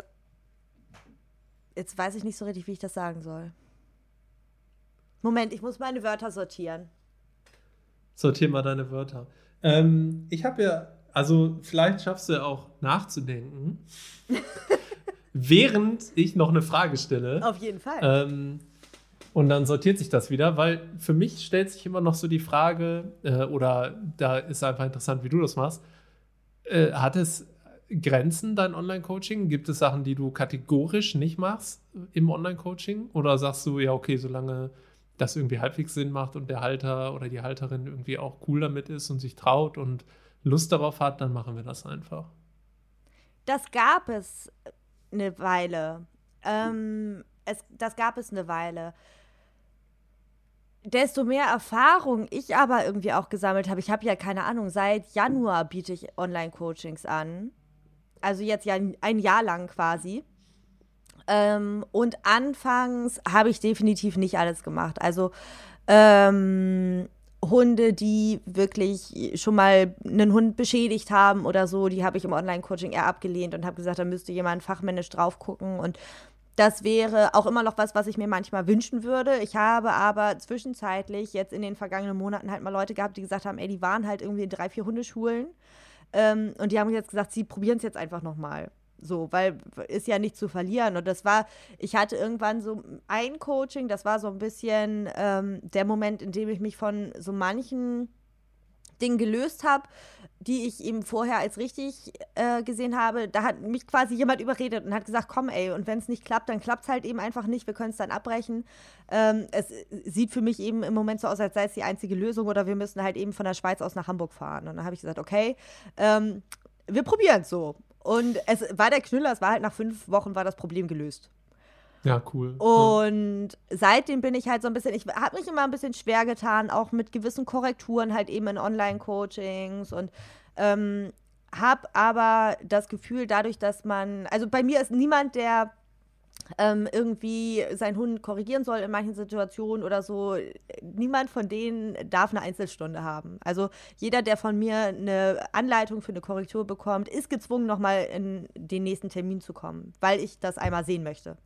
jetzt weiß ich nicht so richtig, wie ich das sagen soll. Moment, ich muss meine Wörter sortieren. Sortier mal deine Wörter. Ich habe ja, also vielleicht schaffst du ja auch nachzudenken, während ich noch eine Frage stelle. Auf jeden Fall. Und dann sortiert sich das wieder, weil für mich stellt sich immer noch so die Frage, oder da ist einfach interessant, wie du das machst, hat es Grenzen, dein Online-Coaching? Gibt es Sachen, die du kategorisch nicht machst im Online-Coaching? Oder sagst du, ja, okay, solange das irgendwie halbwegs Sinn macht und der Halter oder die Halterin irgendwie auch cool damit ist und sich traut und Lust darauf hat, dann machen wir das einfach. Das gab es eine Weile. Das gab es eine Weile. Desto mehr Erfahrung ich aber irgendwie auch gesammelt habe, ich habe ja keine Ahnung, seit Januar biete ich Online-Coachings an. Also jetzt ja ein Jahr lang quasi. Und anfangs habe ich definitiv nicht alles gemacht. Also Hunde, die wirklich schon mal einen Hund beschädigt haben oder so, die habe ich im Online-Coaching eher abgelehnt und habe gesagt, da müsste jemand fachmännisch drauf gucken. Und das wäre auch immer noch was ich mir manchmal wünschen würde. Ich habe aber zwischenzeitlich jetzt in den vergangenen Monaten halt mal Leute gehabt, die gesagt haben, ey, die waren halt irgendwie in 3, 4 Hundeschulen. Und die haben jetzt gesagt, sie probieren es jetzt einfach nochmal. So, weil ist ja nicht zu verlieren. Und ich hatte irgendwann so ein Coaching, das war so ein bisschen der Moment, in dem ich mich von so manchen Dingen gelöst habe, die ich eben vorher als richtig gesehen habe. Da hat mich quasi jemand überredet und hat gesagt, komm ey, und wenn es nicht klappt, dann klappt es halt eben einfach nicht, wir können es dann abbrechen. Es sieht für mich eben im Moment so aus, als sei es die einzige Lösung, oder wir müssen halt eben von der Schweiz aus nach Hamburg fahren. Und dann habe ich gesagt, okay, wir probieren es so. Und es war der Knüller, es war halt nach 5 Wochen war das Problem gelöst. Ja, cool. Und seitdem bin ich halt so ein bisschen, ich habe mich immer ein bisschen schwer getan, auch mit gewissen Korrekturen halt eben in Online-Coachings, und habe aber das Gefühl, dadurch, dass also bei mir ist niemand, der irgendwie seinen Hund korrigieren soll in manchen Situationen oder so. Niemand von denen darf eine Einzelstunde haben. Also jeder, der von mir eine Anleitung für eine Korrektur bekommt, ist gezwungen, nochmal in den nächsten Termin zu kommen, weil ich das einmal sehen möchte.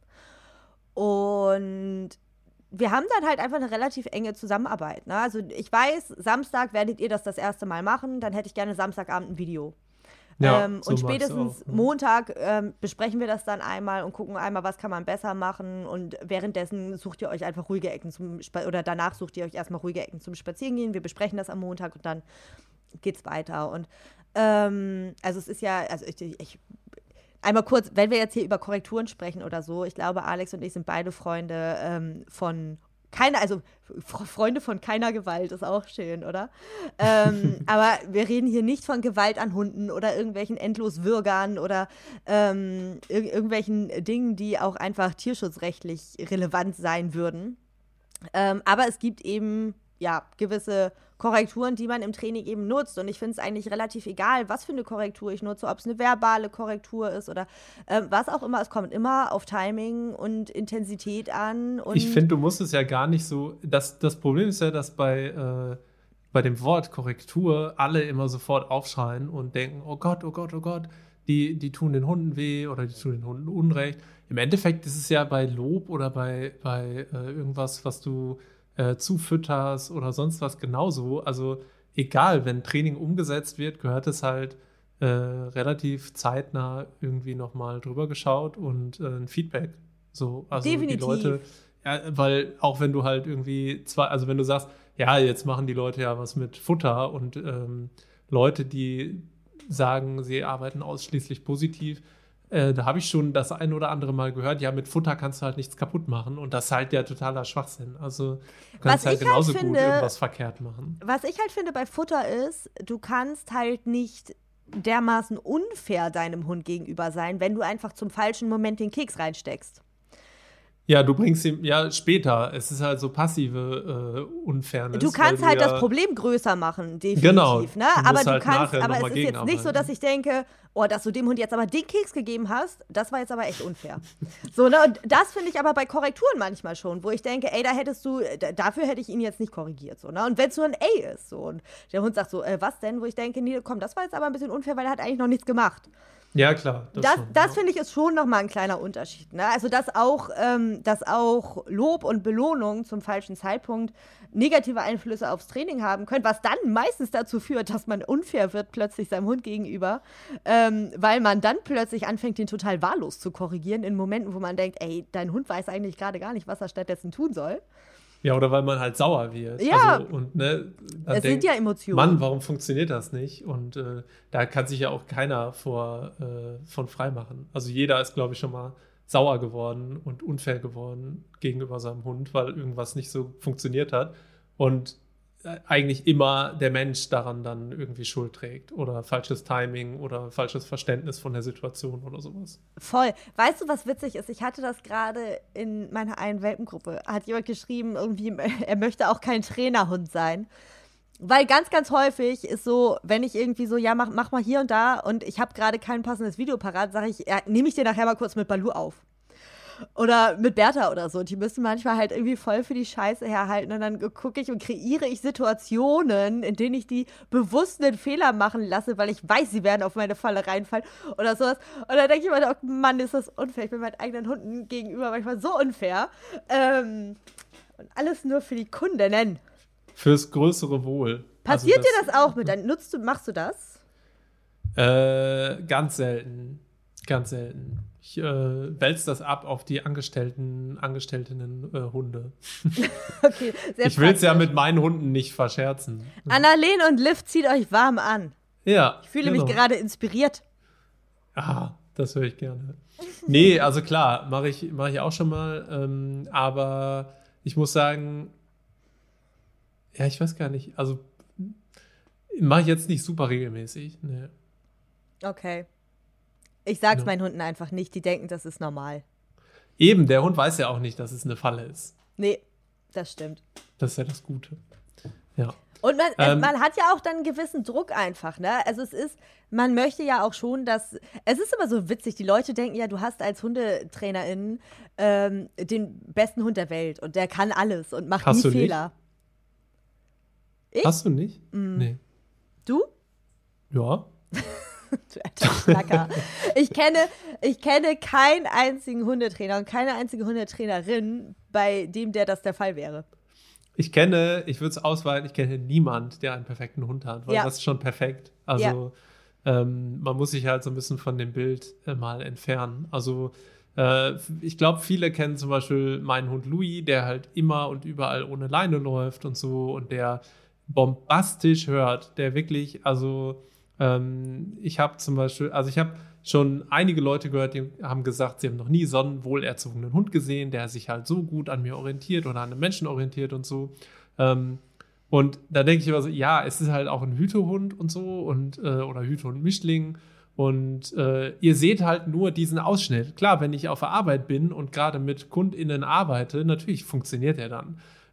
Und wir haben dann halt einfach eine relativ enge Zusammenarbeit. Ne? Also ich weiß, Samstag werdet ihr das erste Mal machen, dann hätte ich gerne Samstagabend ein Video. Ja, so und spätestens Montag besprechen wir das dann einmal und gucken einmal, was kann man besser machen, und währenddessen sucht ihr euch einfach ruhige Ecken oder danach sucht ihr euch erstmal ruhige Ecken zum Spazierengehen. Wir besprechen das am Montag und dann geht's weiter. Und also es ist ja, also ich einmal kurz, wenn wir jetzt hier über Korrekturen sprechen oder so, ich glaube, Alex und ich sind beide Freunde Freunde von keiner Gewalt, ist auch schön, oder? Aber wir reden hier nicht von Gewalt an Hunden oder irgendwelchen Endloswürgern oder irgendwelchen Dingen, die auch einfach tierschutzrechtlich relevant sein würden. Aber es gibt eben, ja, gewisse Korrekturen, die man im Training eben nutzt. Und ich finde es eigentlich relativ egal, was für eine Korrektur ich nutze, ob es eine verbale Korrektur ist oder was auch immer. Es kommt immer auf Timing und Intensität an. Und ich finde, du musst es ja gar nicht so. Das Problem ist ja, dass bei dem Wort Korrektur alle immer sofort aufschreien und denken, oh Gott, oh Gott, oh Gott, die tun den Hunden weh oder die tun den Hunden Unrecht. Im Endeffekt ist es ja bei Lob oder bei irgendwas, was du zufütterst oder sonst was genauso. Also egal, wenn Training umgesetzt wird, gehört es halt relativ zeitnah irgendwie nochmal drüber geschaut und ein Feedback. So, also Definitiv. Die Leute, ja, weil auch wenn du halt irgendwie also wenn du sagst, ja, jetzt machen die Leute ja was mit Futter und Leute, die sagen, sie arbeiten ausschließlich positiv, da habe ich schon das ein oder andere Mal gehört, ja, mit Futter kannst du halt nichts kaputt machen und das ist halt ja totaler Schwachsinn. Also du kannst halt genauso gut irgendwas verkehrt machen. Was ich halt finde bei Futter ist, du kannst halt nicht dermaßen unfair deinem Hund gegenüber sein, wenn du einfach zum falschen Moment den Keks reinsteckst. Ja, du bringst ihm, ja, später. Es ist halt so passive Unfairness. Du kannst halt das Problem größer machen, definitiv. Genau. Ne? Aber du kannst, aber es ist jetzt nicht so, dass ich denke, oh, dass du dem Hund jetzt aber den Keks gegeben hast, das war jetzt aber echt unfair. So, ne? Und das finde ich aber bei Korrekturen manchmal schon, wo ich denke, ey, dafür hätte ich ihn jetzt nicht korrigiert. So, ne? Und wenn es nur ein A ist, so, und der Hund sagt so, was denn? Wo ich denke, nee, komm, das war jetzt aber ein bisschen unfair, weil er hat eigentlich noch nichts gemacht. Ja, klar. Das finde ich ist schon nochmal ein kleiner Unterschied. Ne? Also, dass auch Lob und Belohnung zum falschen Zeitpunkt negative Einflüsse aufs Training haben können, was dann meistens dazu führt, dass man unfair wird plötzlich seinem Hund gegenüber, weil man dann plötzlich anfängt, den total wahllos zu korrigieren in Momenten, wo man denkt, ey, dein Hund weiß eigentlich gerade gar nicht, was er stattdessen tun soll. Ja, oder weil man halt sauer wird. Ja, also, und, ne, es sind ja Emotionen. Mann, warum funktioniert das nicht? Und da kann sich ja auch keiner von frei machen. Also jeder ist, glaube ich, schon mal sauer geworden und unfair geworden gegenüber seinem Hund, weil irgendwas nicht so funktioniert hat. Und eigentlich immer der Mensch daran dann irgendwie Schuld trägt oder falsches Timing oder falsches Verständnis von der Situation oder sowas. Voll. Weißt du, was witzig ist? Ich hatte das gerade in meiner einen Welpengruppe. Hat jemand geschrieben, irgendwie, er möchte auch kein Trainerhund sein. Weil ganz, ganz häufig ist so, wenn ich irgendwie so, ja, mach mal hier und da und ich habe gerade kein passendes Video parat, sage ich, ja, nehme ich dir nachher mal kurz mit Balu auf. Oder mit Bertha oder so. Die müssen manchmal halt irgendwie voll für die Scheiße herhalten. Und dann gucke ich und kreiere ich Situationen, in denen ich die bewusst einen Fehler machen lasse, weil ich weiß, sie werden auf meine Falle reinfallen oder sowas. Und dann denke ich mir, oh Mann, ist das unfair. Ich bin meinen eigenen Hunden gegenüber manchmal so unfair. Und alles nur für die Kundinnen. Fürs größere Wohl. Passiert dir das auch mit? Machst du das? Ganz selten. Ich wälze das ab auf die Angestellten Hunde. Okay, sehr ich will es ja mit meinen Hunden nicht verscherzen. Annalene und Liv, zieht euch warm an. Ja. Ich fühle mich gerade inspiriert. Ah, das höre ich gerne. Nee, also klar, mache ich auch schon mal. Aber ich muss sagen, ja, ich weiß gar nicht. Also mache ich jetzt nicht super regelmäßig. Nee. Okay. Ich sag's meinen Hunden einfach nicht, die denken, das ist normal. Eben, der Hund weiß ja auch nicht, dass es eine Falle ist. Nee, das stimmt. Das ist ja das Gute. Ja. Und man hat ja auch dann einen gewissen Druck einfach, ne? Also man möchte ja auch schon, es ist immer so witzig, die Leute denken ja, du hast als Hundetrainerin den besten Hund der Welt und der kann alles und macht nie Fehler. Ich? Hast du nicht? Nee. Du? Ja. Du alter Schnacker. Ich kenne keinen einzigen Hundetrainer und keine einzige Hundetrainerin, bei dem der Fall wäre. Ich würde es ausweiten, ich kenne niemand, der einen perfekten Hund hat, weil das ist schon perfekt. Also man muss sich halt so ein bisschen von dem Bild mal entfernen. Also ich glaube, viele kennen zum Beispiel meinen Hund Louis, der halt immer und überall ohne Leine läuft und so und der bombastisch hört, der wirklich, also ich habe schon einige Leute gehört, die haben gesagt, sie haben noch nie so einen wohlerzogenen Hund gesehen, der sich halt so gut an mir orientiert oder an einem Menschen orientiert und so. Und da denke ich immer so, ja, es ist halt auch ein Hütehund und so oder Hütehund-Mischling und ihr seht halt nur diesen Ausschnitt. Klar, wenn ich auf der Arbeit bin und gerade mit KundInnen arbeite, natürlich funktioniert er dann.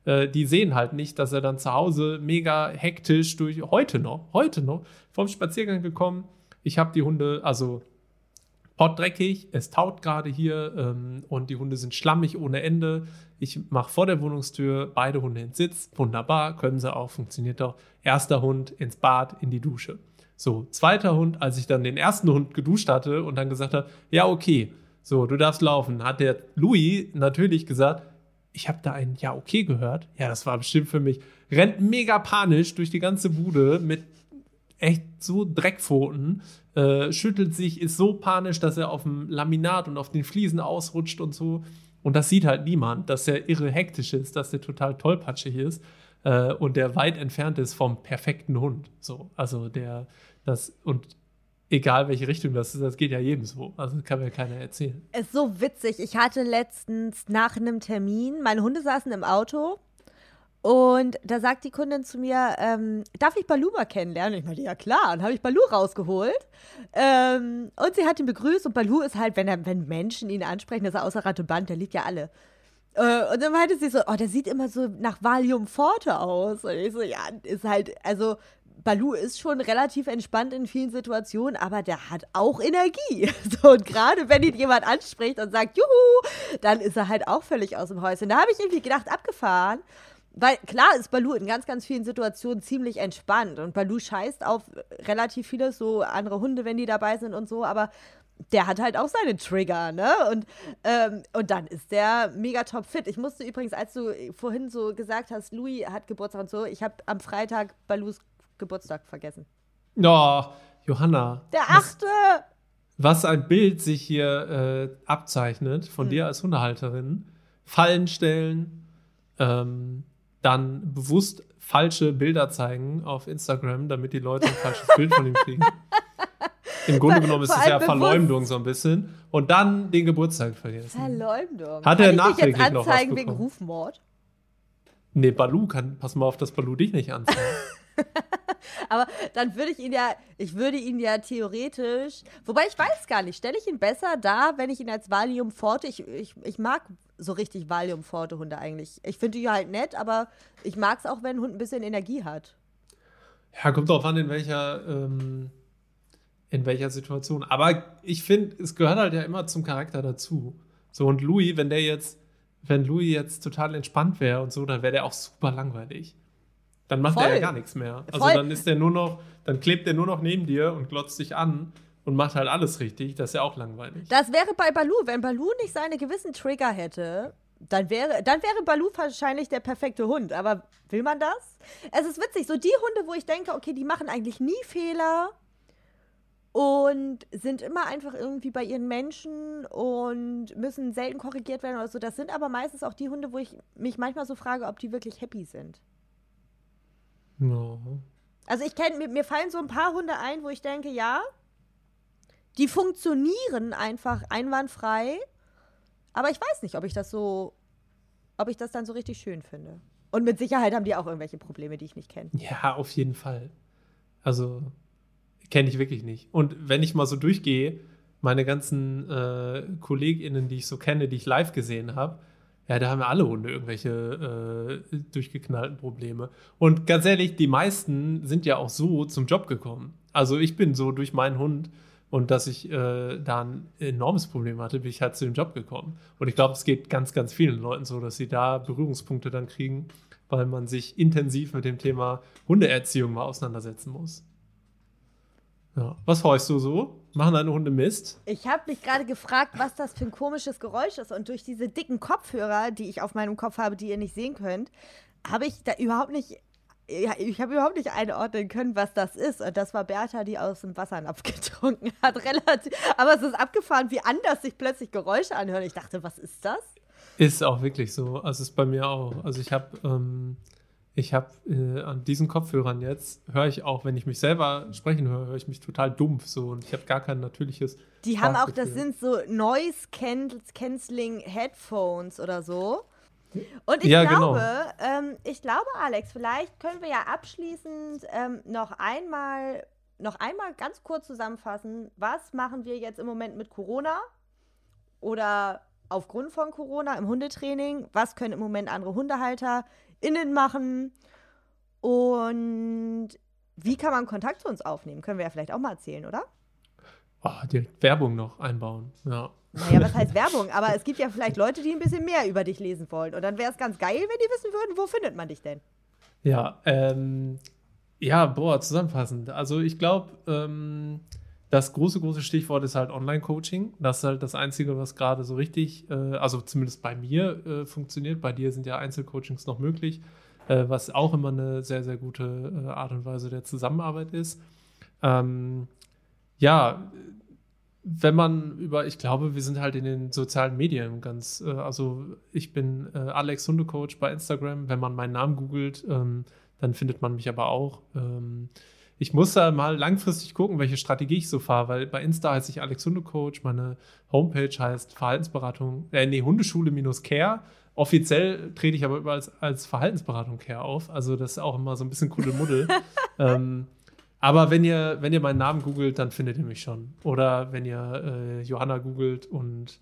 die sehen halt nicht, dass er dann zu Hause mega hektisch heute noch, vom Spaziergang gekommen. Ich habe die Hunde, also pottdreckig, es taut gerade hier und die Hunde sind schlammig ohne Ende. Ich mache vor der Wohnungstür beide Hunde ins Sitz, wunderbar, können sie auch, funktioniert auch. Erster Hund ins Bad, in die Dusche. So, zweiter Hund, als ich dann den ersten Hund geduscht hatte und dann gesagt habe, ja okay, so, du darfst laufen, hat der Louis natürlich gesagt, ich habe da ein Ja okay gehört. Ja, das war bestimmt für mich. Rennt mega panisch durch die ganze Bude mit echt so Dreckpfoten, schüttelt sich, ist so panisch, dass er auf dem Laminat und auf den Fliesen ausrutscht und so. Und das sieht halt niemand, dass er irre hektisch ist, dass er total tollpatschig ist und der weit entfernt ist vom perfekten Hund. So, also und egal welche Richtung das ist, das geht ja jedem so. Also kann mir keiner erzählen. Ist so witzig. Ich hatte letztens nach einem Termin, meine Hunde saßen im Auto und da sagt die Kundin zu mir, darf ich Baloo mal kennenlernen? Ich meinte, ja klar. Und habe ich Baloo rausgeholt. Und sie hat ihn begrüßt und Baloo ist halt, wenn Menschen ihn ansprechen, das ist außer Rad und Band, der liebt ja alle. Und dann meinte sie so, oh, der sieht immer so nach Valium Forte aus. Und ich so, ja, ist halt, also Baloo ist schon relativ entspannt in vielen Situationen, aber der hat auch Energie. So, und gerade wenn ihn jemand anspricht und sagt, juhu, dann ist er halt auch völlig aus dem Häuschen. Da habe ich irgendwie gedacht, abgefahren. Weil klar ist Baloo in ganz, ganz vielen Situationen ziemlich entspannt und Baloo scheißt auf relativ vieles, so andere Hunde, wenn die dabei sind und so, aber der hat halt auch seine Trigger, ne? Und dann ist der mega top fit. Ich musste übrigens, als du vorhin so gesagt hast, Louis hat Geburtstag und so, ich habe am Freitag Baloos Geburtstag vergessen. Oh, Johanna. Der 8. Was ein Bild sich hier abzeichnet von dir als Hundehalterin. Fallen stellen, dann bewusst falsche Bilder zeigen auf Instagram, damit die Leute ein falsches Bild von ihm kriegen. Im Grunde genommen ist es ja Verleumdung so ein bisschen. Und dann den Geburtstag vergessen. Verleumdung. Hat er nachträglich jetzt noch was anzeigen wegen bekommen? Rufmord? Nee, Baloo pass mal auf, dass Baloo dich nicht anzeigt. Aber dann würde ich würde ihn ja theoretisch, wobei ich weiß gar nicht, stelle ich ihn besser dar, wenn ich ihn als Valium Forte, ich mag so richtig Valium Forte Hunde eigentlich. Ich finde die halt nett, aber ich mag es auch, wenn ein Hund ein bisschen Energie hat. Ja, kommt drauf an, in welcher Situation. Aber ich finde, es gehört halt ja immer zum Charakter dazu. So, und Louis, wenn Louis jetzt total entspannt wäre und so, dann wäre der auch super langweilig. Dann macht er ja gar nichts mehr. Also dann dann klebt er nur noch neben dir und glotzt dich an und macht halt alles richtig. Das ist ja auch langweilig. Das wäre bei Baloo. Wenn Baloo nicht seine gewissen Trigger hätte, dann wäre Baloo wahrscheinlich der perfekte Hund. Aber will man das? Es ist witzig, so die Hunde, wo ich denke, okay, die machen eigentlich nie Fehler und sind immer einfach irgendwie bei ihren Menschen und müssen selten korrigiert werden oder so. Das sind aber meistens auch die Hunde, wo ich mich manchmal so frage, ob die wirklich happy sind. No. Also mir fallen so ein paar Hunde ein, wo ich denke, ja, die funktionieren einfach einwandfrei, aber ich weiß nicht, ob ich das dann so richtig schön finde. Und mit Sicherheit haben die auch irgendwelche Probleme, die ich nicht kenne. Ja, auf jeden Fall. Also, kenne ich wirklich nicht. Und wenn ich mal so durchgehe, meine ganzen KollegInnen, die ich so kenne, die ich live gesehen habe, ja, da haben ja alle Hunde irgendwelche durchgeknallten Probleme. Und ganz ehrlich, die meisten sind ja auch so zum Job gekommen. Also ich bin so durch meinen Hund und dass ich da ein enormes Problem hatte, bin ich halt zu dem Job gekommen. Und ich glaube, es geht ganz, ganz vielen Leuten so, dass sie da Berührungspunkte dann kriegen, weil man sich intensiv mit dem Thema Hundeerziehung mal auseinandersetzen muss. Ja. Was horchst du so? Machen deine Hunde Mist? Ich habe mich gerade gefragt, was das für ein komisches Geräusch ist. Und durch diese dicken Kopfhörer, die ich auf meinem Kopf habe, die ihr nicht sehen könnt, habe ich da überhaupt nicht einordnen können, was das ist. Und das war Bertha, die aus dem Wassernapf getrunken hat. Aber es ist abgefahren, wie anders sich plötzlich Geräusche anhören. Ich dachte, was ist das? Ist auch wirklich so. Also ist bei mir auch. Also ich habe an diesen Kopfhörern jetzt, höre ich auch, wenn ich mich selber sprechen höre, höre ich mich total dumpf so und ich habe gar kein natürliches Die haben auch, das sind so Noise-Canceling Headphones oder so. Und ich glaube, Alex, vielleicht können wir ja abschließend noch einmal ganz kurz zusammenfassen, was machen wir jetzt im Moment mit Corona oder aufgrund von Corona im Hundetraining, was können im Moment andere Hundehalter innen machen. Und wie kann man Kontakt zu uns aufnehmen? Können wir ja vielleicht auch mal erzählen, oder? Direkt Werbung noch einbauen, ja. Naja, was heißt Werbung? Aber es gibt ja vielleicht Leute, die ein bisschen mehr über dich lesen wollen. Und dann wäre es ganz geil, wenn die wissen würden, wo findet man dich denn? Ja, zusammenfassend. Also ich glaube, das große Stichwort ist halt Online-Coaching. Das ist halt das Einzige, was gerade so richtig, also zumindest bei mir funktioniert. Bei dir sind ja Einzelcoachings noch möglich, was auch immer eine sehr, sehr gute Art und Weise der Zusammenarbeit ist. Wenn man ich glaube, wir sind halt in den sozialen Medien ganz, also ich bin Alex Hundecoach bei Instagram. Wenn man meinen Namen googelt, dann findet man mich aber auch. Ich muss da mal langfristig gucken, welche Strategie ich so fahre, weil bei Insta heiße ich Alex Hundecoach, meine Homepage heißt Verhaltensberatung, Hundeschule-Care. Offiziell trete ich aber überall als Verhaltensberatung Care auf. Also das ist auch immer so ein bisschen Kuddelmuddel. Aber wenn ihr meinen Namen googelt, dann findet ihr mich schon. Oder wenn ihr Johanna googelt und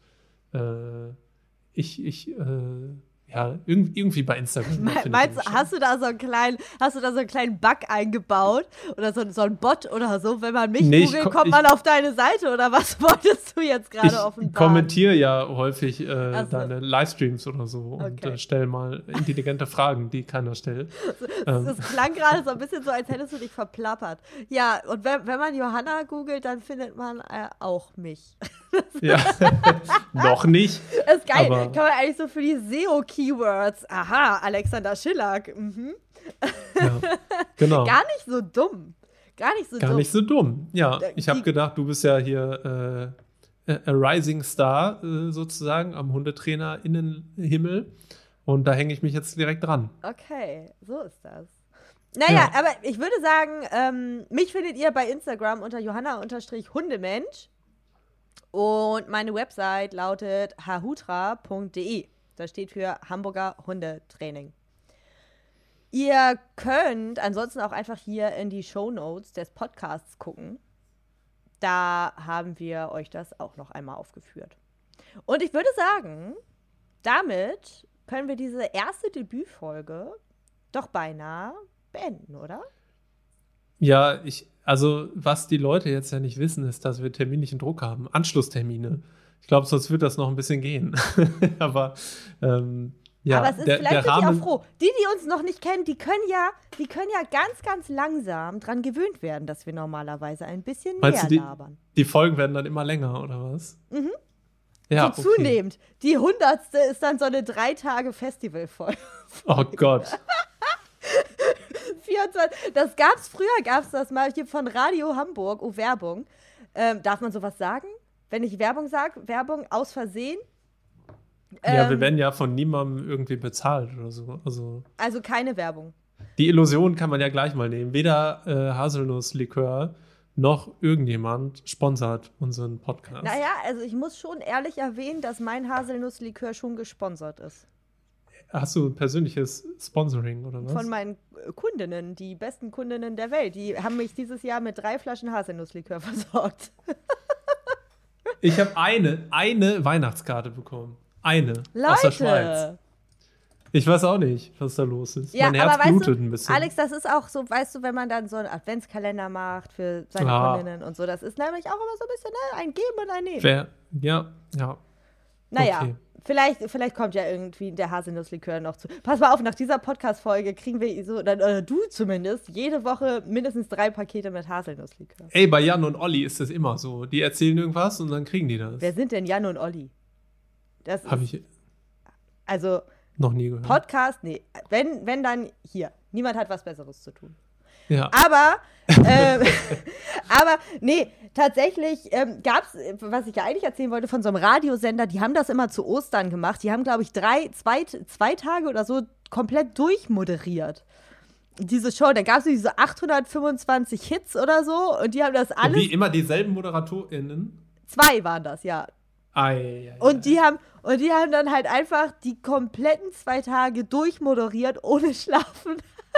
irgendwie bei Instagram. Meinst du, hast du da so einen kleinen Bug eingebaut? Oder so ein Bot oder so? Wenn man mich googelt, kommt man auf deine Seite? Oder was wolltest du jetzt gerade offenbaren? Ich kommentiere ja häufig deine Livestreams oder so und stelle mal intelligente Fragen, die keiner stellt. Das klang gerade so ein bisschen so, als hättest du dich verplappert. Ja, und wenn man Johanna googelt, dann findet man auch mich. Ja, noch nicht. Das ist geil. Kann man eigentlich so für die SEO-Keywords. Aha, Alexander Schillack. Mhm. Ja, genau. Gar nicht so dumm. Gar nicht so dumm. Ja, ich habe gedacht, du bist ja hier a Rising Star sozusagen am Hundetrainer-Innenhimmel. Und da hänge ich mich jetzt direkt dran. Okay, so ist das. Naja, aber ich würde sagen, mich findet ihr bei Instagram unter Johanna_Hundemensch. Und meine Website lautet hahutra.de. Das steht für Hamburger Hundetraining. Ihr könnt ansonsten auch einfach hier in die Shownotes des Podcasts gucken. Da haben wir euch das auch noch einmal aufgeführt. Und ich würde sagen, damit können wir diese erste Debütfolge doch beinahe beenden, oder? Ja, also was die Leute jetzt ja nicht wissen, ist, dass wir terminlichen Druck haben. Anschlusstermine. Ich glaube, sonst wird das noch ein bisschen gehen. Aber aber es ist, vielleicht sind die auch froh. Die uns noch nicht kennen, die können ja ganz, ganz langsam dran gewöhnt werden, dass wir normalerweise ein bisschen mehr labern. Die Folgen werden dann immer länger, oder was? Mhm. Ja, so zunehmend. Die 100. ist dann so eine 3-Tage-Festival-Folge. Oh Gott. 24. Früher gab es das mal hier von Radio Hamburg, Werbung. Darf man sowas sagen? Wenn ich Werbung sage, Werbung aus Versehen? Ja, wir werden ja von niemandem irgendwie bezahlt oder so. Also keine Werbung. Die Illusion kann man ja gleich mal nehmen. Weder Haselnusslikör noch irgendjemand sponsert unseren Podcast. Naja, also ich muss schon ehrlich erwähnen, dass mein Haselnusslikör schon gesponsert ist. Hast du ein persönliches Sponsoring oder was? Von meinen Kundinnen, die besten Kundinnen der Welt. Die haben mich dieses Jahr mit 3 Flaschen Haselnusslikör versorgt. Ich habe eine Weihnachtskarte bekommen. Eine. Leute. Aus der Schweiz. Ich weiß auch nicht, was da los ist. Ja, mein Herz aber blutet ein bisschen. Alex, das ist auch so, weißt du, wenn man dann so einen Adventskalender macht für seine Kundinnen und so, das ist nämlich auch immer so ein bisschen ein Geben und ein Nehmen. Ja. Naja, okay. Vielleicht kommt ja irgendwie der Haselnusslikör noch zu. Pass mal auf, nach dieser Podcast-Folge kriegen wir so, oder du zumindest, jede Woche mindestens 3 Pakete mit Haselnusslikör. Ey, bei Jan und Olli ist das immer so. Die erzählen irgendwas und dann kriegen die das. Wer sind denn Jan und Olli? Habe ich also noch nie gehört. Podcast, nee. Wenn dann hier. Niemand hat was Besseres zu tun. Ja. Aber nee, tatsächlich gab es, was ich ja eigentlich erzählen wollte, von so einem Radiosender, die haben das immer zu Ostern gemacht. Die haben, glaube ich, 2 Tage oder so komplett durchmoderiert. Diese Show, dann gab es diese 825 Hits oder so und die haben das alles. Wie immer dieselben ModeratorInnen? 2 waren das, ja. Und die haben dann halt einfach die kompletten 2 Tage durchmoderiert, ohne Schlafen.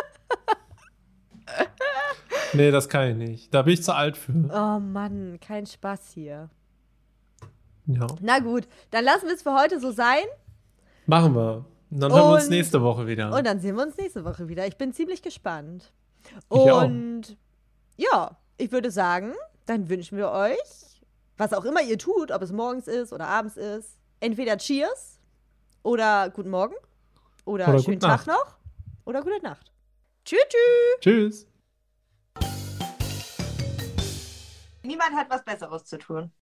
Nee, das kann ich nicht. Da bin ich zu alt für. Oh Mann, kein Spaß hier. Ja. Na gut, dann lassen wir es für heute so sein. Machen wir. Und dann hören wir uns nächste Woche wieder. Und dann sehen wir uns nächste Woche wieder. Ich bin ziemlich gespannt. Ich auch. Und ja, ich würde sagen, dann wünschen wir euch, was auch immer ihr tut, ob es morgens ist oder abends ist, entweder Cheers oder guten Morgen oder schönen Tag noch oder gute Nacht. Tschüss, tschüss. Tschüss. Niemand hat was Besseres zu tun.